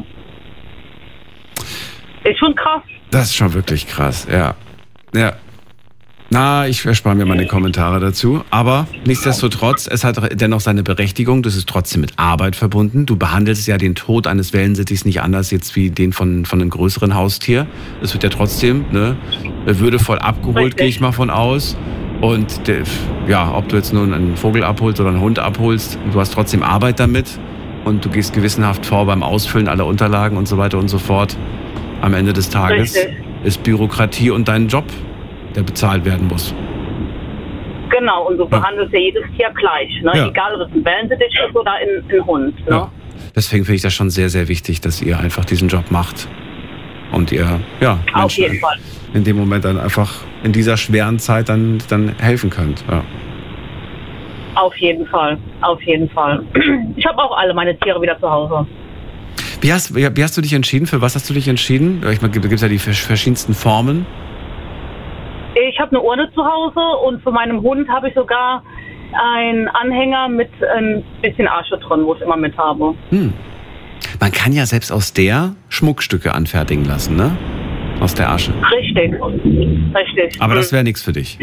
Ist schon krass. Das ist schon wirklich krass, ja. Ja. Na, ich erspare mir meine Kommentare dazu. Aber nichtsdestotrotz, es hat dennoch seine Berechtigung. Das ist trotzdem mit Arbeit verbunden. Du behandelst ja den Tod eines Wellensittichs nicht anders jetzt wie den von einem größeren Haustier. Es wird ja trotzdem würdevoll abgeholt, Richtig. gehe ich mal von aus. Und ob du jetzt nur einen Vogel abholst oder einen Hund abholst, du hast trotzdem Arbeit damit. Und du gehst gewissenhaft vor beim Ausfüllen aller Unterlagen und so weiter und so fort. Am Ende des Tages Richtig. ist Bürokratie und dein Job, der bezahlt werden muss. Genau, und du behandelst ja jedes Tier gleich, ne? Ja. Egal, ob es ein Wellensittich ist oder ein Hund, ne? Ja. Deswegen finde ich das schon sehr, sehr wichtig, dass ihr einfach diesen Job macht. Und ihr, Auf Menschen jeden Fall. in dem Moment dann einfach in dieser schweren Zeit dann helfen könnt. Ja. Auf jeden Fall, auf jeden Fall. Ich habe auch alle meine Tiere wieder zu Hause. Wie hast du dich entschieden? Für was hast du dich entschieden? Ich meine, da gibt es ja die verschiedensten Formen. Ich habe eine Urne zu Hause und für meinen Hund habe ich sogar einen Anhänger mit ein bisschen Asche drin, wo ich immer mit habe. Man kann ja selbst aus der Schmuckstücke anfertigen lassen, ne? aus der Asche. Richtig. Aber das wäre nichts für dich.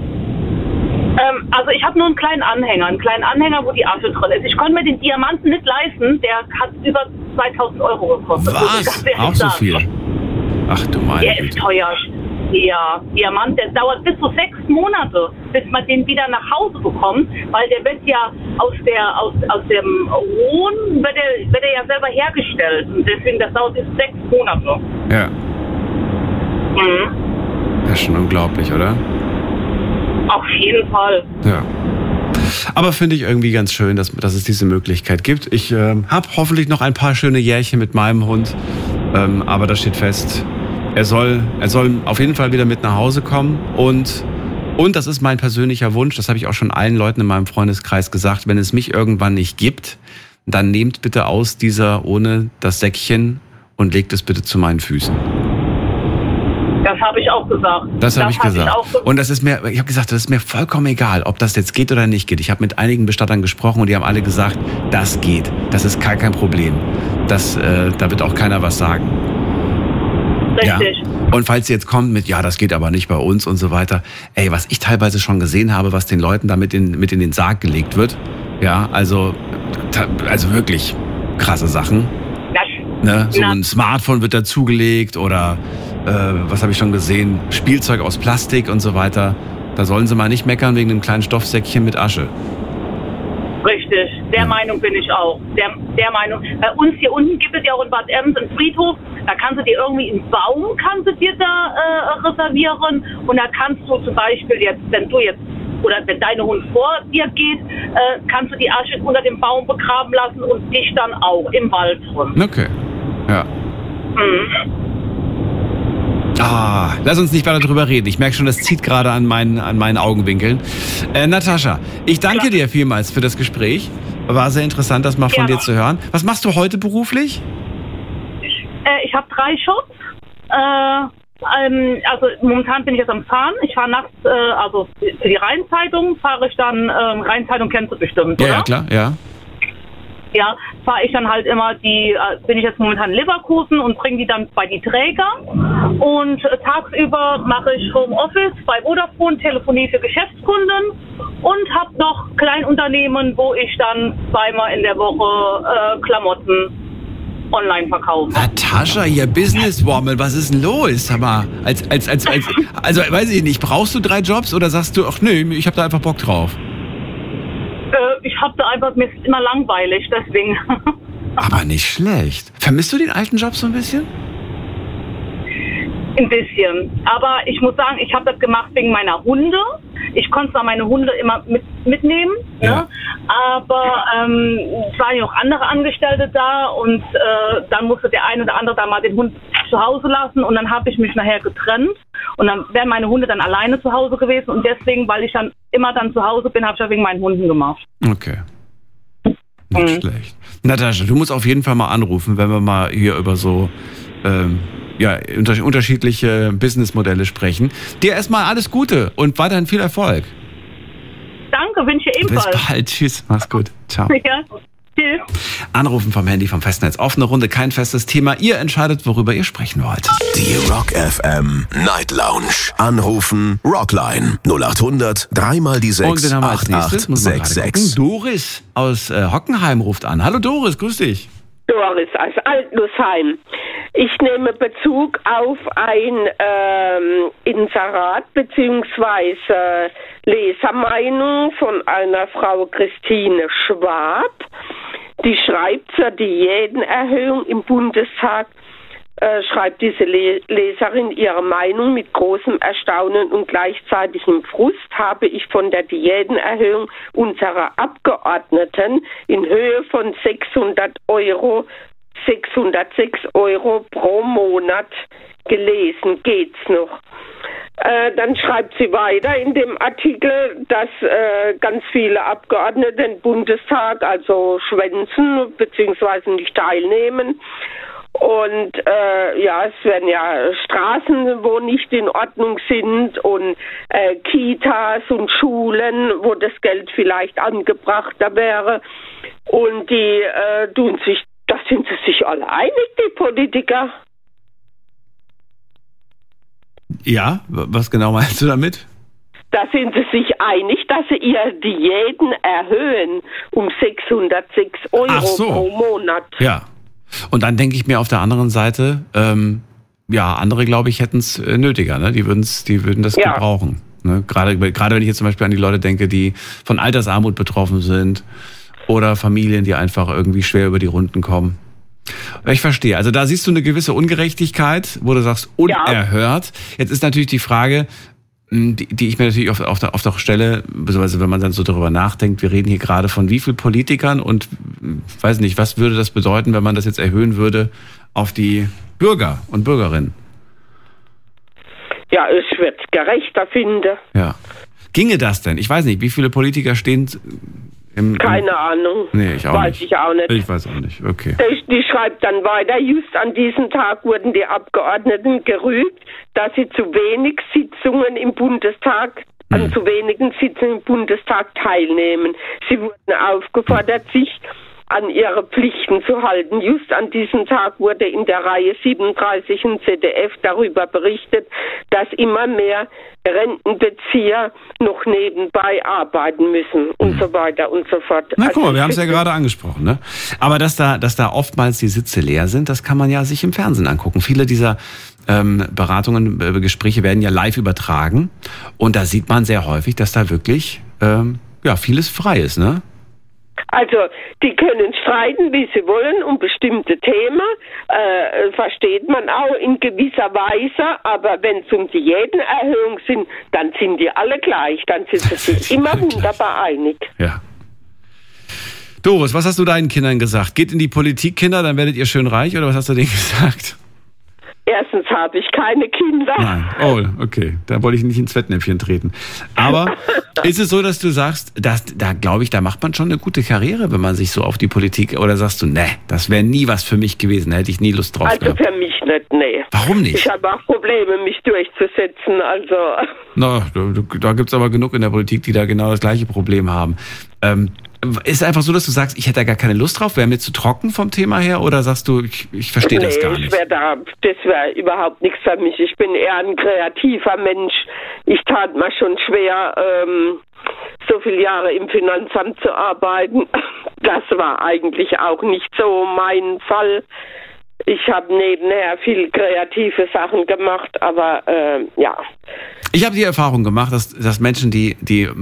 Also ich habe nur einen kleinen Anhänger, wo die Asche drin ist. Ich konnte mir den Diamanten nicht leisten, der hat über 2.000 € gekostet. Was? Auch so viel? Ach du meine Der Güte. ist teuer. Ja, Diamant, der dauert bis zu 6 Monate, bis man den wieder nach Hause bekommt, weil der wird ja aus dem Rohen wird er ja selber hergestellt. Und deswegen, das dauert bis 6 Monate. Ja. Mhm. Das ist schon unglaublich, oder? Auf jeden Fall. Ja. Aber finde ich irgendwie ganz schön, dass es diese Möglichkeit gibt. Ich habe hoffentlich noch ein paar schöne Jährchen mit meinem Hund. Aber das steht fest, er soll auf jeden Fall wieder mit nach Hause kommen. Und das ist mein persönlicher Wunsch, das habe ich auch schon allen Leuten in meinem Freundeskreis gesagt, wenn es mich irgendwann nicht gibt, dann nehmt bitte aus dieser ohne das Säckchen und legt es bitte zu meinen Füßen. Das habe ich auch gesagt. Das habe ich gesagt. Und ich habe gesagt, das ist mir vollkommen egal, ob das jetzt geht oder nicht geht. Ich habe mit einigen Bestattern gesprochen und die haben alle gesagt, das geht. Das ist kein Problem. Da wird auch keiner was sagen. Richtig. Ja. Und falls sie jetzt kommt mit, ja, das geht aber nicht bei uns und so weiter. Ey, was ich teilweise schon gesehen habe, was den Leuten da mit in den Sarg gelegt wird. Ja, also wirklich krasse Sachen. Ne? So ein Smartphone wird dazugelegt oder was habe ich schon gesehen? Spielzeug aus Plastik und so weiter. Da sollen sie mal nicht meckern wegen einem kleinen Stoffsäckchen mit Asche. Richtig, der Meinung bin ich auch. Der Meinung. Bei uns hier unten gibt es ja auch in Bad Ems einen Friedhof. Da kannst du dir irgendwie einen Baum reservieren. Und da kannst du zum Beispiel wenn deine Hund vor dir geht, kannst du die Asche unter dem Baum begraben lassen und dich dann auch im Wald drin. Okay, ja. Mhm. Lass uns nicht weiter drüber reden. Ich merke schon, das zieht gerade an meinen Augenwinkeln. Natascha, ich danke dir vielmals für das Gespräch. War sehr interessant, das mal von dir zu hören. Was machst du heute beruflich? Ich habe 3 Shops. Also momentan bin ich jetzt am Fahren. Ich fahre nachts, also für die Rheinzeitung fahre ich dann, Rheinzeitung kennst du bestimmt, oder? Ja, klar, ja. Ja, fahre ich dann halt immer bin ich jetzt momentan in Leverkusen und bringe die dann bei die Träger. Und tagsüber mache ich Homeoffice bei Vodafone, Telefonie für Geschäftskunden und habe noch Kleinunternehmen, wo ich dann 2-mal in der Woche Klamotten online verkaufe. Natascha, ihr Businesswoman, was ist denn los? Sag mal, also weiß ich nicht, brauchst du 3 Jobs oder sagst du, ach nee, ich habe da einfach Bock drauf? Ich habe da einfach, mir ist immer langweilig, deswegen. Aber nicht schlecht. Vermisst du den alten Job so ein bisschen? Ein bisschen. Aber ich muss sagen, ich habe das gemacht wegen meiner Hunde. Ich konnte zwar meine Hunde immer mitnehmen, ja. Ne? Aber es waren ja auch andere Angestellte da und dann musste der eine oder andere da mal den Hund zu Hause lassen und dann habe ich mich nachher getrennt und dann wären meine Hunde dann alleine zu Hause gewesen und deswegen, weil ich dann immer zu Hause bin, habe ich das wegen meinen Hunden gemacht. Okay. Nicht schlecht. Natascha, du musst auf jeden Fall mal anrufen, wenn wir mal hier über so unterschiedliche Businessmodelle sprechen. Dir erstmal alles Gute und weiterhin viel Erfolg. Danke, wünsche ebenfalls. Bis bald. Tschüss. Mach's gut. Ciao. Ja. Tschüss. Anrufen vom Handy, vom Festnetz. Offene Runde, kein festes Thema. Ihr entscheidet, worüber ihr sprechen wollt. Die Rock FM Night Lounge. Anrufen Rockline 0800 3 die 6 Und den haben wir als nächstes. Muss man gerade 8866. gucken. Doris aus Hockenheim ruft an. Hallo Doris, grüß dich. Doris aus Altnussheim. Ich nehme Bezug auf ein Inserat bzw. Lesermeinung von einer Frau Christine Schwab. Die schreibt zur Diätenerhöhung im Bundestag, schreibt diese Leserin ihre Meinung mit großem Erstaunen und gleichzeitigem Frust habe ich von der Diätenerhöhung unserer Abgeordneten in Höhe von 606 Euro pro Monat gelesen. Geht's noch? Dann schreibt sie weiter in dem Artikel, dass ganz viele Abgeordnete im Bundestag also schwänzen bzw. nicht teilnehmen. Und es werden ja Straßen, wo nicht in Ordnung sind und Kitas und Schulen, wo das Geld vielleicht angebrachter wäre. Und die da sind sie sich alle einig, die Politiker. Ja, was genau meinst du damit? Da sind sie sich einig, dass sie ihre Diäten erhöhen um 606 € pro Monat. Ja. Und dann denke ich mir auf der anderen Seite, andere, glaube ich, hätten es nötiger, ne? Die würden das gebrauchen. Ne? Gerade wenn ich jetzt zum Beispiel an die Leute denke, die von Altersarmut betroffen sind oder Familien, die einfach irgendwie schwer über die Runden kommen. Ich verstehe. Also da siehst du eine gewisse Ungerechtigkeit, wo du sagst, unerhört. Jetzt ist natürlich die Frage, die ich mir natürlich auf der Stelle, beziehungsweise wenn man dann so darüber nachdenkt, wir reden hier gerade von wie viel Politikern und weiß nicht, was würde das bedeuten, wenn man das jetzt erhöhen würde auf die Bürger und Bürgerinnen? Ja, ich würde es gerechter finden. Ja. Ginge das denn? Ich weiß nicht, wie viele Politiker stehen Keine Ahnung. Nee, ich auch weiß nicht. Ich auch nicht. Ich weiß auch nicht, okay. Die schreibt dann weiter, just an diesem Tag wurden die Abgeordneten gerügt, dass sie zu wenig Sitzungen im Bundestag, an zu wenigen Sitzungen im Bundestag teilnehmen. Sie wurden aufgefordert, sich an ihre Pflichten zu halten. Just an diesem Tag wurde in der Reihe 37 im ZDF darüber berichtet, dass immer mehr Rentenbezieher noch nebenbei arbeiten müssen und so weiter und so fort. Na guck mal, wir haben es ja gerade angesprochen, ne? Aber dass da oftmals die Sitze leer sind, das kann man ja sich im Fernsehen angucken. Viele dieser Beratungen, Gespräche werden ja live übertragen und da sieht man sehr häufig, dass da wirklich vieles frei ist, ne? Also, die können streiten, wie sie wollen, um bestimmte Themen, versteht man auch in gewisser Weise, aber wenn es um Diätenerhöhung sind, dann sind die alle gleich, dann sind sie sich immer wunderbar einig. Ja. Doris, was hast du deinen Kindern gesagt? Geht in die Politik, Kinder, dann werdet ihr schön reich, oder was hast du denen gesagt? Erstens habe ich keine Kinder. Nein, oh, okay. Da wollte ich nicht ins Fettnäpfchen treten. Aber ist es so, dass du sagst, da glaube ich, da macht man schon eine gute Karriere, wenn man sich so auf die Politik, oder sagst du, ne, das wäre nie was für mich gewesen, da hätte ich nie Lust drauf gehabt. Für mich nicht, nee. Warum nicht? Ich habe auch Probleme, mich durchzusetzen, also. Na, da gibt's aber genug in der Politik, die da genau das gleiche Problem haben. Ist es einfach so, dass du sagst, ich hätte da gar keine Lust drauf, wäre mir zu trocken vom Thema her, oder sagst du, ich verstehe das gar nicht? Das wäre überhaupt nichts für mich. Ich bin eher ein kreativer Mensch. Ich tat mir schon schwer, so viele Jahre im Finanzamt zu arbeiten. Das war eigentlich auch nicht so mein Fall. Ich habe nebenher viel kreative Sachen gemacht, aber Ich habe die Erfahrung gemacht, dass Menschen, die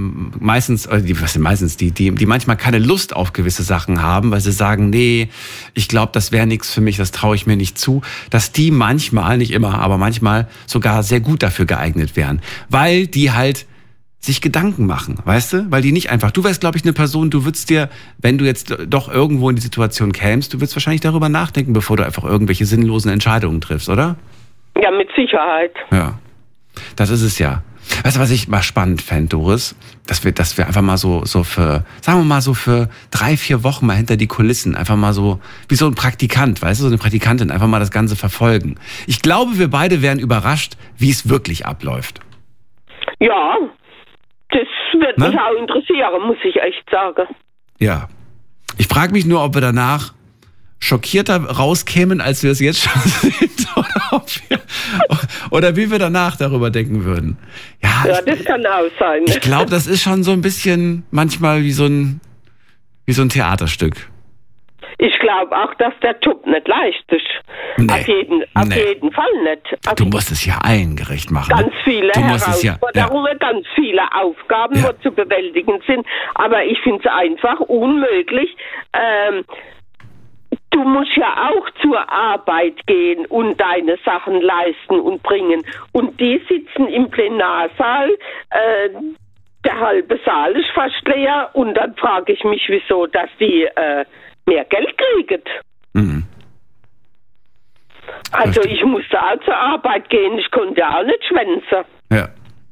manchmal keine Lust auf gewisse Sachen haben, weil sie sagen, nee, ich glaube, das wäre nichts für mich, das traue ich mir nicht zu, dass die manchmal, nicht immer, aber manchmal sogar sehr gut dafür geeignet wären, weil die halt sich Gedanken machen, weißt du? Weil die nicht einfach, du wärst, glaube ich, eine Person, du würdest dir, wenn du jetzt doch irgendwo in die Situation kämst, du würdest wahrscheinlich darüber nachdenken, bevor du einfach irgendwelche sinnlosen Entscheidungen triffst, oder? Ja, mit Sicherheit. Ja, das ist es ja. Weißt du, was ich mal spannend fände, Doris? Dass wir einfach mal so für, sagen wir mal so für 3-4 Wochen mal hinter die Kulissen, einfach mal so, wie so ein Praktikant, weißt du, so eine Praktikantin, einfach mal das Ganze verfolgen. Ich glaube, wir beide wären überrascht, wie es wirklich abläuft. Ja, das wird mich auch interessieren, muss ich echt sagen. Ja. Ich frage mich nur, ob wir danach schockierter rauskämen, als wir es jetzt schon sind, oder wie wir danach darüber denken würden. Ja, das kann auch sein. Ich glaube, das ist schon so ein bisschen manchmal wie so ein Theaterstück. Ich glaube auch, dass der Job nicht leicht ist. Nee. Auf jeden Fall nicht. Also du musst es ja allen gerecht machen. Ganz viele Herausforderungen, ganz viele Aufgaben, die zu bewältigen sind. Aber ich finde es einfach unmöglich. Du musst ja auch zur Arbeit gehen und deine Sachen leisten und bringen. Und die sitzen im Plenarsaal, der halbe Saal ist fast leer. Und dann frage ich mich, wieso, dass die mehr Geld kriegen. Mhm. Also ich musste auch zur Arbeit gehen, ich konnte auch nicht schwänzen. Ja.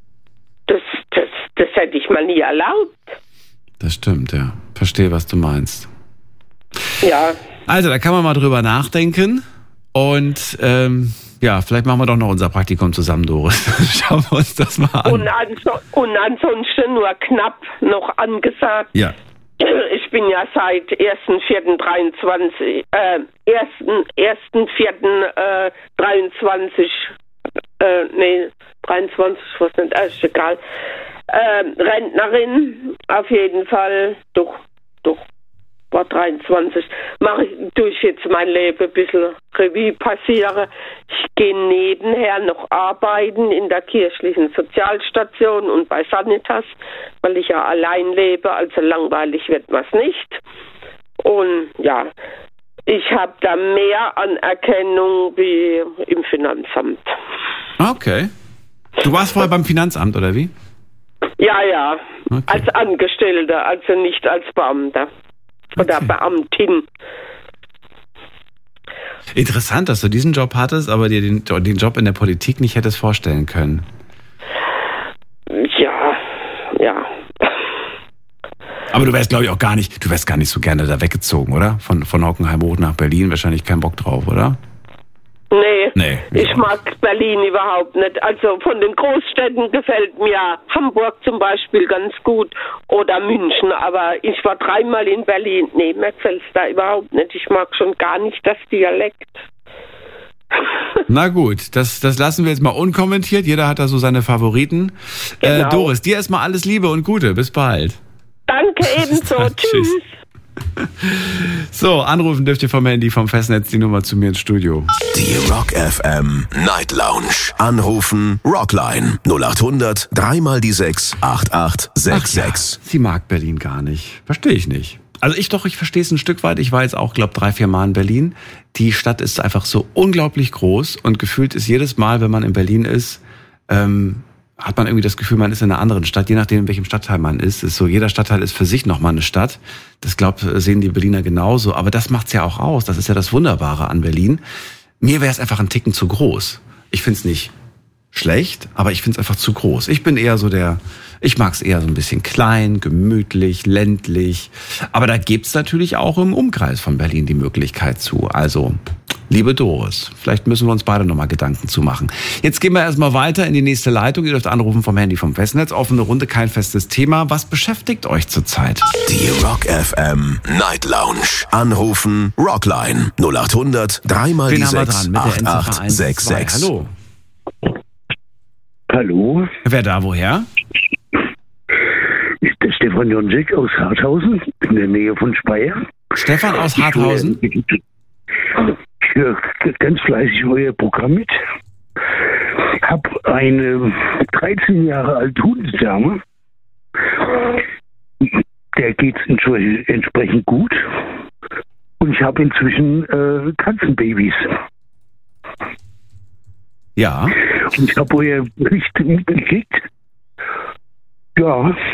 Das hätte ich mir nie erlaubt. Das stimmt, ja. Verstehe, was du meinst. Ja. Also, da kann man mal drüber nachdenken und vielleicht machen wir doch noch unser Praktikum zusammen, Doris. Schauen wir uns das mal an. Und ansonsten nur knapp noch angesagt. Ja. Ich bin ja seit 1.4.23 1.4.23 23, was nicht, ist egal. Rentnerin, auf jeden Fall, doch, war 23. Tue ich jetzt mein Leben ein bisschen Revue passieren. Ich gehe nebenher noch arbeiten in der kirchlichen Sozialstation und bei Sanitas, weil ich ja allein lebe, also langweilig wird mir's nicht. Und ja, ich habe da mehr Anerkennung wie im Finanzamt. Okay. Du warst vorher beim Finanzamt, oder wie? Ja. Okay. Als Angestellter, also nicht als Beamter oder Okay. Beamtin. Interessant, dass du diesen Job hattest, aber dir den Job in der Politik nicht hättest vorstellen können. Ja. Aber du wärst, glaube ich, auch gar nicht so gerne da weggezogen, oder? Von Hockenheim hoch nach Berlin, wahrscheinlich kein Bock drauf, oder? Nee, ich mag Berlin überhaupt nicht. Also von den Großstädten gefällt mir Hamburg zum Beispiel ganz gut oder München, aber ich war 3-mal in Berlin. Nee, mir gefällt es da überhaupt nicht. Ich mag schon gar nicht das Dialekt. Na gut, das lassen wir jetzt mal unkommentiert. Jeder hat da so seine Favoriten. Genau. Doris, dir erstmal alles Liebe und Gute. Bis bald. Danke ebenso. Tschüss. So, anrufen dürft ihr vom Handy, vom Festnetz die Nummer zu mir ins Studio. Die Rock FM Night Lounge. Anrufen Rockline 0800 3x6 8866. Sie mag Berlin gar nicht. Verstehe ich nicht. Also ich verstehe es ein Stück weit. Ich war jetzt auch, glaube 3-4 Mal in Berlin. Die Stadt ist einfach so unglaublich groß und gefühlt ist jedes Mal, wenn man in Berlin ist, hat man irgendwie das Gefühl, man ist in einer anderen Stadt, je nachdem, in welchem Stadtteil man ist so, jeder Stadtteil ist für sich nochmal eine Stadt. Das, sehen die Berliner genauso. Aber das macht's ja auch aus. Das ist ja das Wunderbare an Berlin. Mir wäre es einfach ein Ticken zu groß. Ich find's nicht schlecht, aber ich find's einfach zu groß. Ich bin eher so ich mag's eher so ein bisschen klein, gemütlich, ländlich. Aber da gibt's natürlich auch im Umkreis von Berlin die Möglichkeit zu. Also, liebe Doris, vielleicht müssen wir uns beide nochmal Gedanken zu machen. Jetzt gehen wir erstmal weiter in die nächste Leitung. Ihr dürft anrufen vom Handy vom Festnetz. Offene Runde, kein festes Thema. Was beschäftigt euch zurzeit? Die Rock FM Night Lounge. Anrufen Rockline 0800 Wen haben wir 3x6 dran? Mit der Endziffer 8866. Hallo. Hallo, Wer da, woher? ist der Stefan Jonczyk aus Harthausen in der Nähe von Speyer. Stefan aus Harthausen. Ich höre ganz fleißig euer Programm mit. Hab eine 13 Jahre alte Hundedame. Der geht's entsprechend gut. Und ich habe inzwischen Katzenbabys. Ja. Und ich habe euer Bericht mitgekriegt. Ja.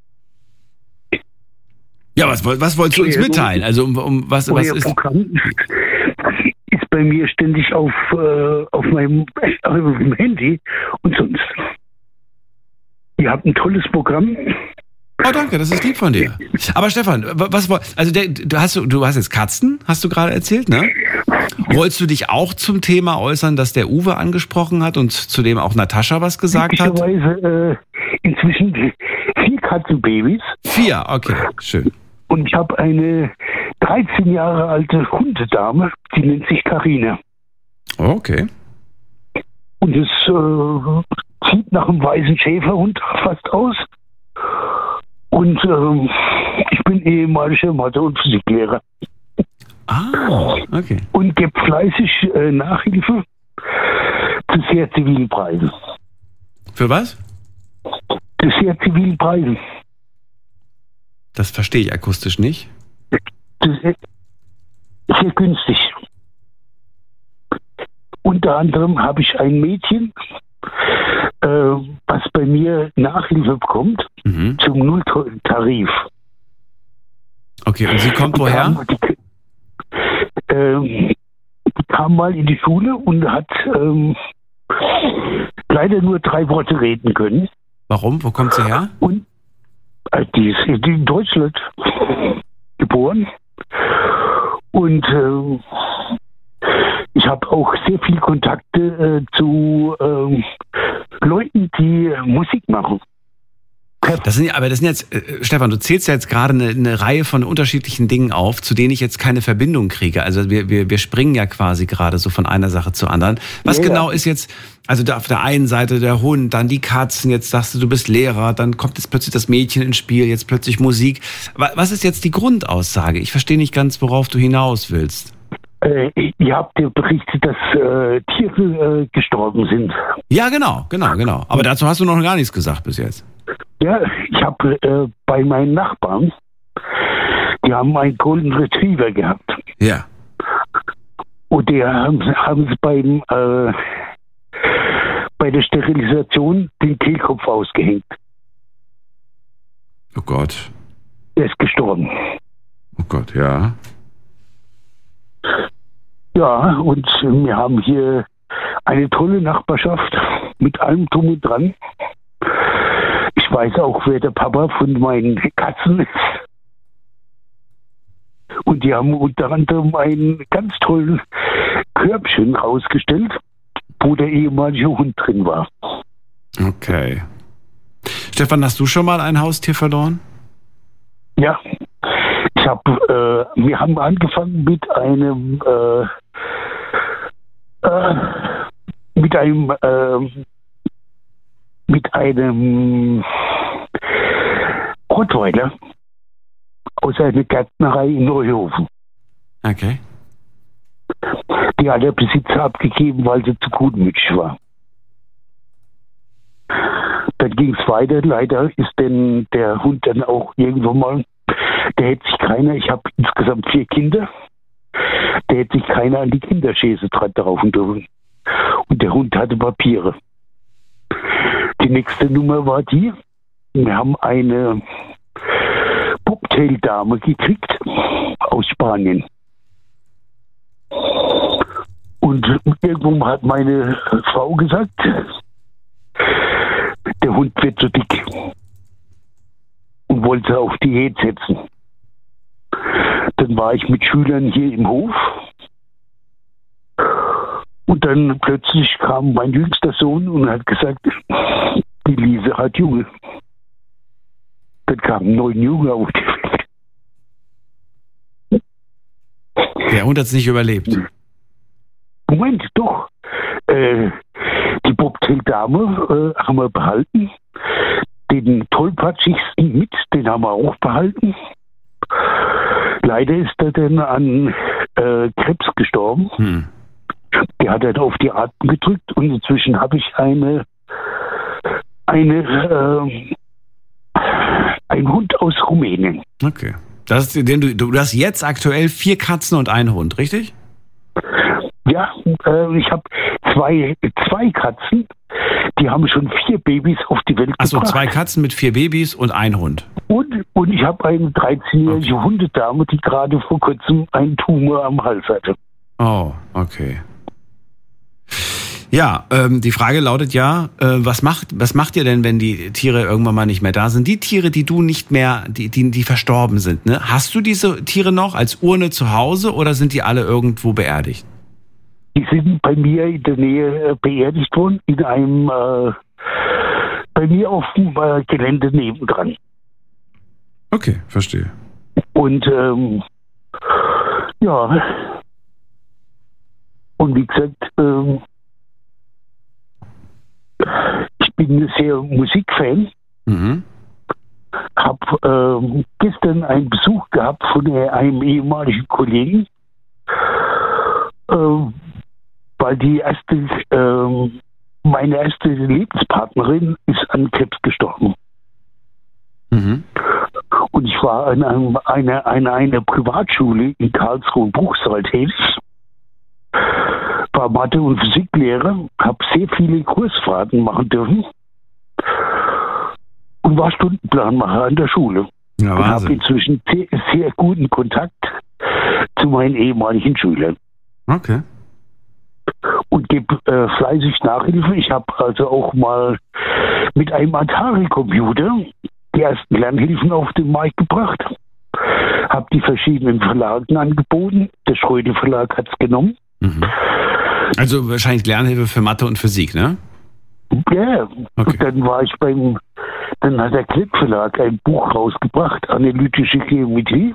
Ja, was wolltest du uns mitteilen? Also was Euer ist? Programm ist bei mir ständig auf meinem Handy und sonst. Ihr habt ein tolles Programm. Oh, danke, das ist lieb von dir. Aber Stefan, du hast jetzt Katzen, hast du gerade erzählt, ne? Wolltest du dich auch zum Thema äußern, das der Uwe angesprochen hat und zu dem auch Natascha was gesagt hat? Glücklicherweise inzwischen 4 Katzenbabys. 4, okay, schön. Und ich habe eine 13 Jahre alte Hundedame, die nennt sich Carina. Okay. Und es sieht nach einem weißen Schäferhund fast aus. Und ich bin ehemaliger Mathe- und Physiklehrer. Ah, okay. Und gebe fleißig Nachhilfe zu sehr zivilen Preisen. Für was? Zu sehr zivilen Preisen. Das verstehe ich akustisch nicht. Das ist sehr günstig. Unter anderem habe ich ein Mädchen, was bei mir Nachhilfe bekommt, zum Nulltarif. Okay, und sie kommt woher? Die kam mal in die Schule und hat leider nur 3 Worte reden können. Warum? Wo kommt sie her? Und die ist in Deutschland geboren. Und ich habe auch sehr viel Kontakte zu Leuten, die Musik machen. Das sind jetzt, Stefan, du zählst ja jetzt gerade eine Reihe von unterschiedlichen Dingen auf, zu denen ich jetzt keine Verbindung kriege. Also wir springen ja quasi gerade so von einer Sache zur anderen. Was genau ist jetzt, also da auf der einen Seite der Hund, dann die Katzen, jetzt sagst du bist Lehrer, dann kommt jetzt plötzlich das Mädchen ins Spiel, jetzt plötzlich Musik. Was ist jetzt die Grundaussage? Ich verstehe nicht ganz, worauf du hinaus willst. Ihr habt ja berichtet, dass Tiere gestorben sind. Ja, genau. Aber dazu hast du noch gar nichts gesagt bis jetzt. Ja, ich habe bei meinen Nachbarn, die haben einen Golden Retriever gehabt. Ja. Und der haben sie bei der Sterilisation den Kehlkopf ausgehängt. Oh Gott. Der ist gestorben. Oh Gott, ja. Ja, und wir haben hier eine tolle Nachbarschaft mit allem Drum und Dran. Ich weiß auch, wer der Papa von meinen Katzen ist. Und die haben unter anderem einen ganz tollen Körbchen rausgestellt, wo der ehemalige Hund drin war. Okay. Stefan, hast du schon mal ein Haustier verloren? Ja. Wir haben angefangen mit einem Rottweiler aus einer Gärtnerei in Neuhofen. Okay. Die hat der Besitzer abgegeben, weil sie zu gutmütig war. Dann ging es weiter. Leider ist denn der Hund dann auch irgendwann mal, der hätte sich keiner, ich habe insgesamt 4 Kinder, der hätte sich keiner an die Kinderschäse dran raufen dürfen. Und der Hund hatte Papiere. Die nächste Nummer war die, wir haben eine Bobtail-Dame gekriegt aus Spanien. Und irgendwann hat meine Frau gesagt, der Hund wird zu dick und wollte auf Diät setzen. Dann war ich mit Schülern hier im Hof und dann plötzlich kam mein jüngster Sohn und hat gesagt, die Lise hat Junge. Dann kamen 9 Junge auf die Welt. Der Hund hat es nicht überlebt. Moment, doch. Die Bobtail-Dame haben wir behalten. Den tollpatschigsten mit, den haben wir auch behalten. Leider ist er dann an Krebs gestorben. Der hat dann auf die Atem gedrückt und inzwischen habe ich einen Hund aus Rumänien. Okay. Du hast jetzt aktuell 4 Katzen und einen Hund, richtig? Ja, ich habe zwei Katzen, die haben schon 4 Babys auf die Welt gebracht. Achso, 2 Katzen mit 4 Babys und ein Hund. Und ich habe eine 13-jährige Hundedame, die gerade vor kurzem einen Tumor am Hals hatte. Oh, okay. Ja, die Frage lautet ja, was macht ihr denn, wenn die Tiere irgendwann mal nicht mehr da sind? Die Tiere, die du nicht mehr, die verstorben sind, ne? Hast du diese Tiere noch als Urne zu Hause oder sind die alle irgendwo beerdigt? Die sind bei mir in der Nähe beerdigt worden, in einem, bei mir auf dem Gelände nebendran. Okay, verstehe. Und, ja. Und wie gesagt, ich bin sehr Musikfan. Hab gestern einen Besuch gehabt von einem ehemaligen Kollegen, weil meine erste Lebenspartnerin ist an Krebs gestorben. Und ich war an einer Privatschule in Karlsruhe-Bruchsal tätig. War Mathe- und Physiklehrer, habe sehr viele Kursfahrten machen dürfen und war Stundenplanmacher an der Schule. Ja, und habe inzwischen sehr guten Kontakt zu meinen ehemaligen Schülern. Okay. Und gebe fleißig Nachhilfe. Ich habe also auch mal mit einem Atari-Computer die ersten Lernhilfen auf den Markt gebracht. Habe die verschiedenen Verlagen angeboten. Der Schröder Verlag hat es genommen. Also wahrscheinlich Lernhilfe für Mathe und Physik, ne? Ja, okay. Und dann war ich beim Dann hat der Klick Verlag ein Buch rausgebracht, Analytische Geometrie,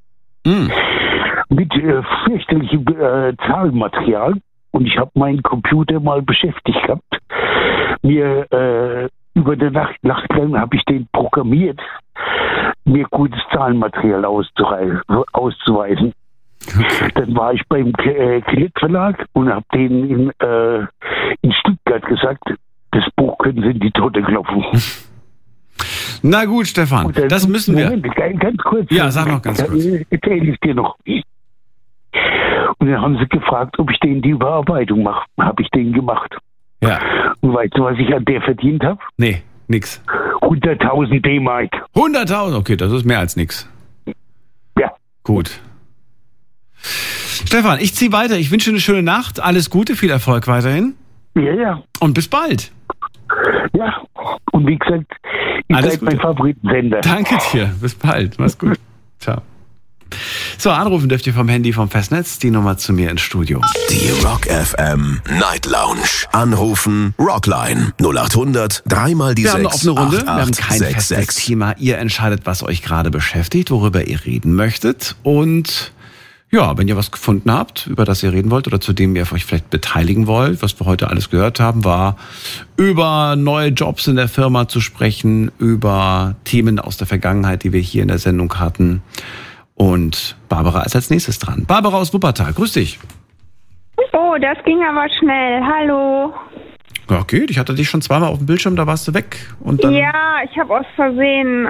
mit fürchterlichem Zahlenmaterial. Und ich habe meinen Computer mal beschäftigt gehabt. Mir über der Nacht lang habe ich den programmiert, mir gutes Zahlenmaterial auszuweisen. Okay. Dann war ich beim Klick Verlag und habe denen in Stuttgart gesagt, das Buch können Sie in die Tonne klopfen. Na gut, Stefan, das müssen wir. Moment, ganz kurz. Ja, sag noch ganz kurz. Erzähle ich dir noch. Und dann haben sie gefragt, ob ich denen die Überarbeitung mache. Habe ich denen gemacht. Ja. Und weißt du, was ich an der verdient habe? Nee, nix. 100.000 D-Mark. 100.000? Okay, das ist mehr als nix. Ja. Gut. Stefan, ich ziehe weiter. Ich wünsche eine schöne Nacht. Alles Gute, viel Erfolg weiterhin. Ja. Und bis bald. Ja. Und wie gesagt, ihr seid mein Favoritensender. Danke dir. Bis bald. Mach's gut. Ciao. So, anrufen dürft ihr vom Handy vom Festnetz, die Nummer zu mir ins Studio. Die Rock FM Night Lounge. Anrufen, Rockline 0800 3x die 6. Wir haben eine offene Runde, wir haben kein 88 festes 66. Thema. Ihr entscheidet, was euch gerade beschäftigt, worüber ihr reden möchtet. Und ja, wenn ihr was gefunden habt, über das ihr reden wollt oder zu dem ihr euch vielleicht beteiligen wollt, was wir heute alles gehört haben, war über neue Jobs in der Firma zu sprechen, über Themen aus der Vergangenheit, die wir hier in der Sendung hatten. Und Barbara ist als nächstes dran. Barbara aus Wuppertal, grüß dich. Oh, das ging aber schnell. Hallo. Ja, geht. Ich hatte dich schon zweimal auf dem Bildschirm, da warst du weg. Und dann Ja, ich habe aus Versehen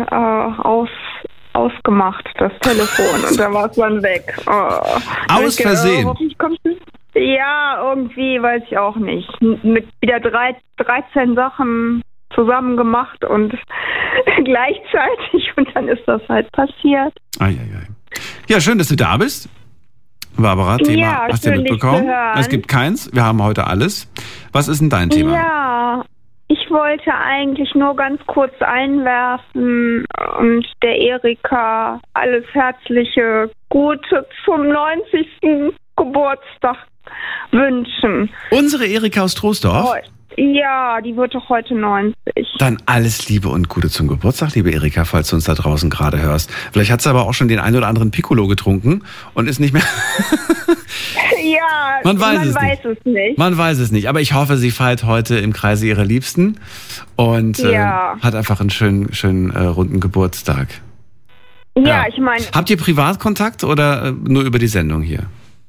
ausgemacht, das Telefon. Und da war es dann weg. Aus Versehen? Hoffentlich kommst du. Ja, irgendwie, weiß ich auch nicht. Mit wieder 13 Sachen zusammen gemacht und gleichzeitig und dann ist das halt passiert. Ja, schön, dass du da bist. Barbara, Thema Ja, hast du schön, mitbekommen? dich zu hören. Es gibt keins, wir haben heute alles. Was ist denn dein Thema? Ja, ich wollte eigentlich nur ganz kurz einwerfen und der Erika alles herzliche Gute zum 90. Geburtstag wünschen. Unsere Erika aus Troisdorf? Ja, die wird doch heute 90. Dann alles Liebe und Gute zum Geburtstag, liebe Erika, falls du uns da draußen gerade hörst. Vielleicht hat sie aber auch schon den ein oder anderen Piccolo getrunken und ist nicht mehr... Ja, man weiß es nicht. Man weiß es nicht, aber ich hoffe, sie feiert heute im Kreise ihrer Liebsten und hat einfach einen schönen runden Geburtstag. Ja, ich meine... Habt ihr Privatkontakt oder nur über die Sendung hier?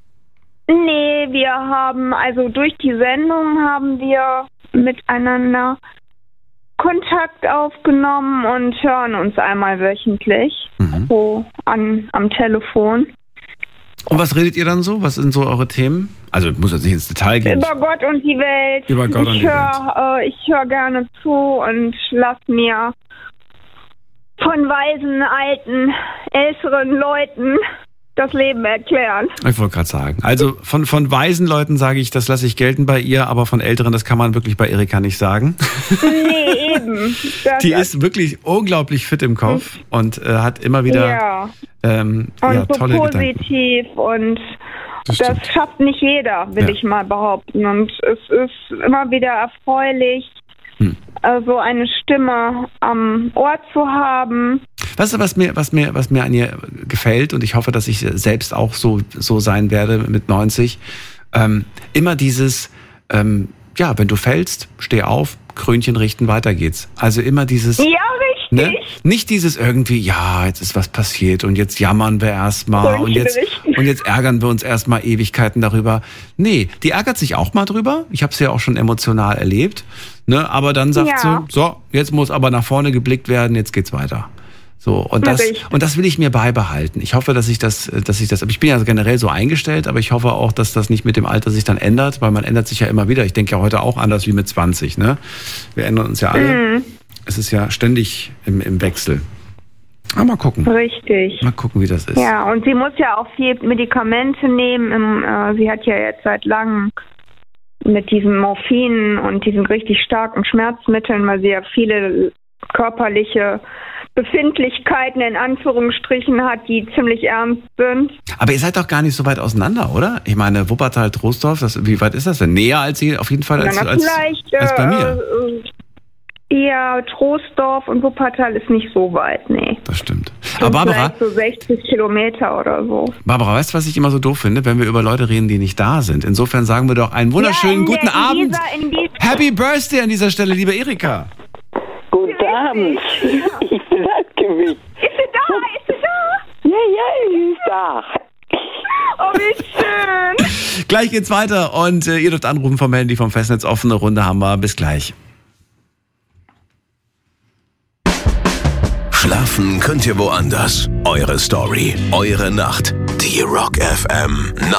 Nee, wir haben, also durch die Sendung haben wir miteinander Kontakt aufgenommen und hören uns einmal wöchentlich so am Telefon. Und was redet ihr dann so? Was sind so eure Themen? Also muss jetzt nicht ins Detail gehen. Über Gott und die Welt. Über Gott und die Welt. Ich höre gerne zu und lass mir von weisen, alten, älteren Leuten das Leben erklären. Ich wollte gerade sagen. Also von weisen Leuten sage ich, das lasse ich gelten bei ihr, aber von älteren, das kann man wirklich bei Erika nicht sagen. Nee, eben. Die ist wirklich unglaublich fit im Kopf und hat immer wieder und so tolle positiv Gedanken. Und das schafft nicht jeder, will ich mal behaupten. Und es ist immer wieder erfreulich, so eine Stimme am Ohr zu haben. Weißt du, was mir an ihr gefällt, und ich hoffe, dass ich selbst auch so sein werde mit 90, immer dieses, wenn du fällst, steh auf, Krönchen richten, weiter geht's. Also immer dieses... Ja, richtig. Ne? Nicht dieses irgendwie, jetzt ist was passiert und jetzt jammern wir erstmal und jetzt ärgern wir uns erstmal Ewigkeiten darüber. Nee, die ärgert sich auch mal drüber. Ich habe es ja auch schon emotional erlebt. Ne? Aber dann sagt sie, so, jetzt muss aber nach vorne geblickt werden, jetzt geht's weiter. So, und das will ich mir beibehalten. Ich hoffe, dass ich das, ich bin ja generell so eingestellt, aber ich hoffe auch, dass das nicht mit dem Alter sich dann ändert, weil man ändert sich ja immer wieder. Ich denke ja heute auch anders wie mit 20, ne? Wir ändern uns ja alle. Es ist ja ständig im Wechsel. Aber mal gucken. Richtig. Mal gucken, wie das ist. Ja, und sie muss ja auch viel Medikamente nehmen. Sie hat ja jetzt seit langem mit diesen Morphinen und diesen richtig starken Schmerzmitteln, weil sie ja viele körperliche Befindlichkeiten in Anführungsstrichen hat, die ziemlich ernst sind. Aber ihr seid doch gar nicht so weit auseinander, oder? Ich meine, Wuppertal, Troisdorf, wie weit ist das denn? Näher als sie auf jeden Fall als bei mir. Ja, Troisdorf und Wuppertal ist nicht so weit, nee. Das stimmt. So Aber Barbara, vielleicht so 60 Kilometer oder so. Barbara, weißt du, was ich immer so doof finde, wenn wir über Leute reden, die nicht da sind? Insofern sagen wir doch einen wunderschönen guten Abend. Happy Birthday an dieser Stelle, liebe Erika. Guten Abend. Ich bedanke mich. Ist sie da? Ist sie da? Ja, sie ist da. Oh, wie schön. Gleich geht's weiter und ihr dürft anrufen vom Handy, vom Festnetz. Offene Runde haben wir. Bis gleich. Schlafen könnt ihr woanders. Eure Story, eure Nacht. Die Rock FM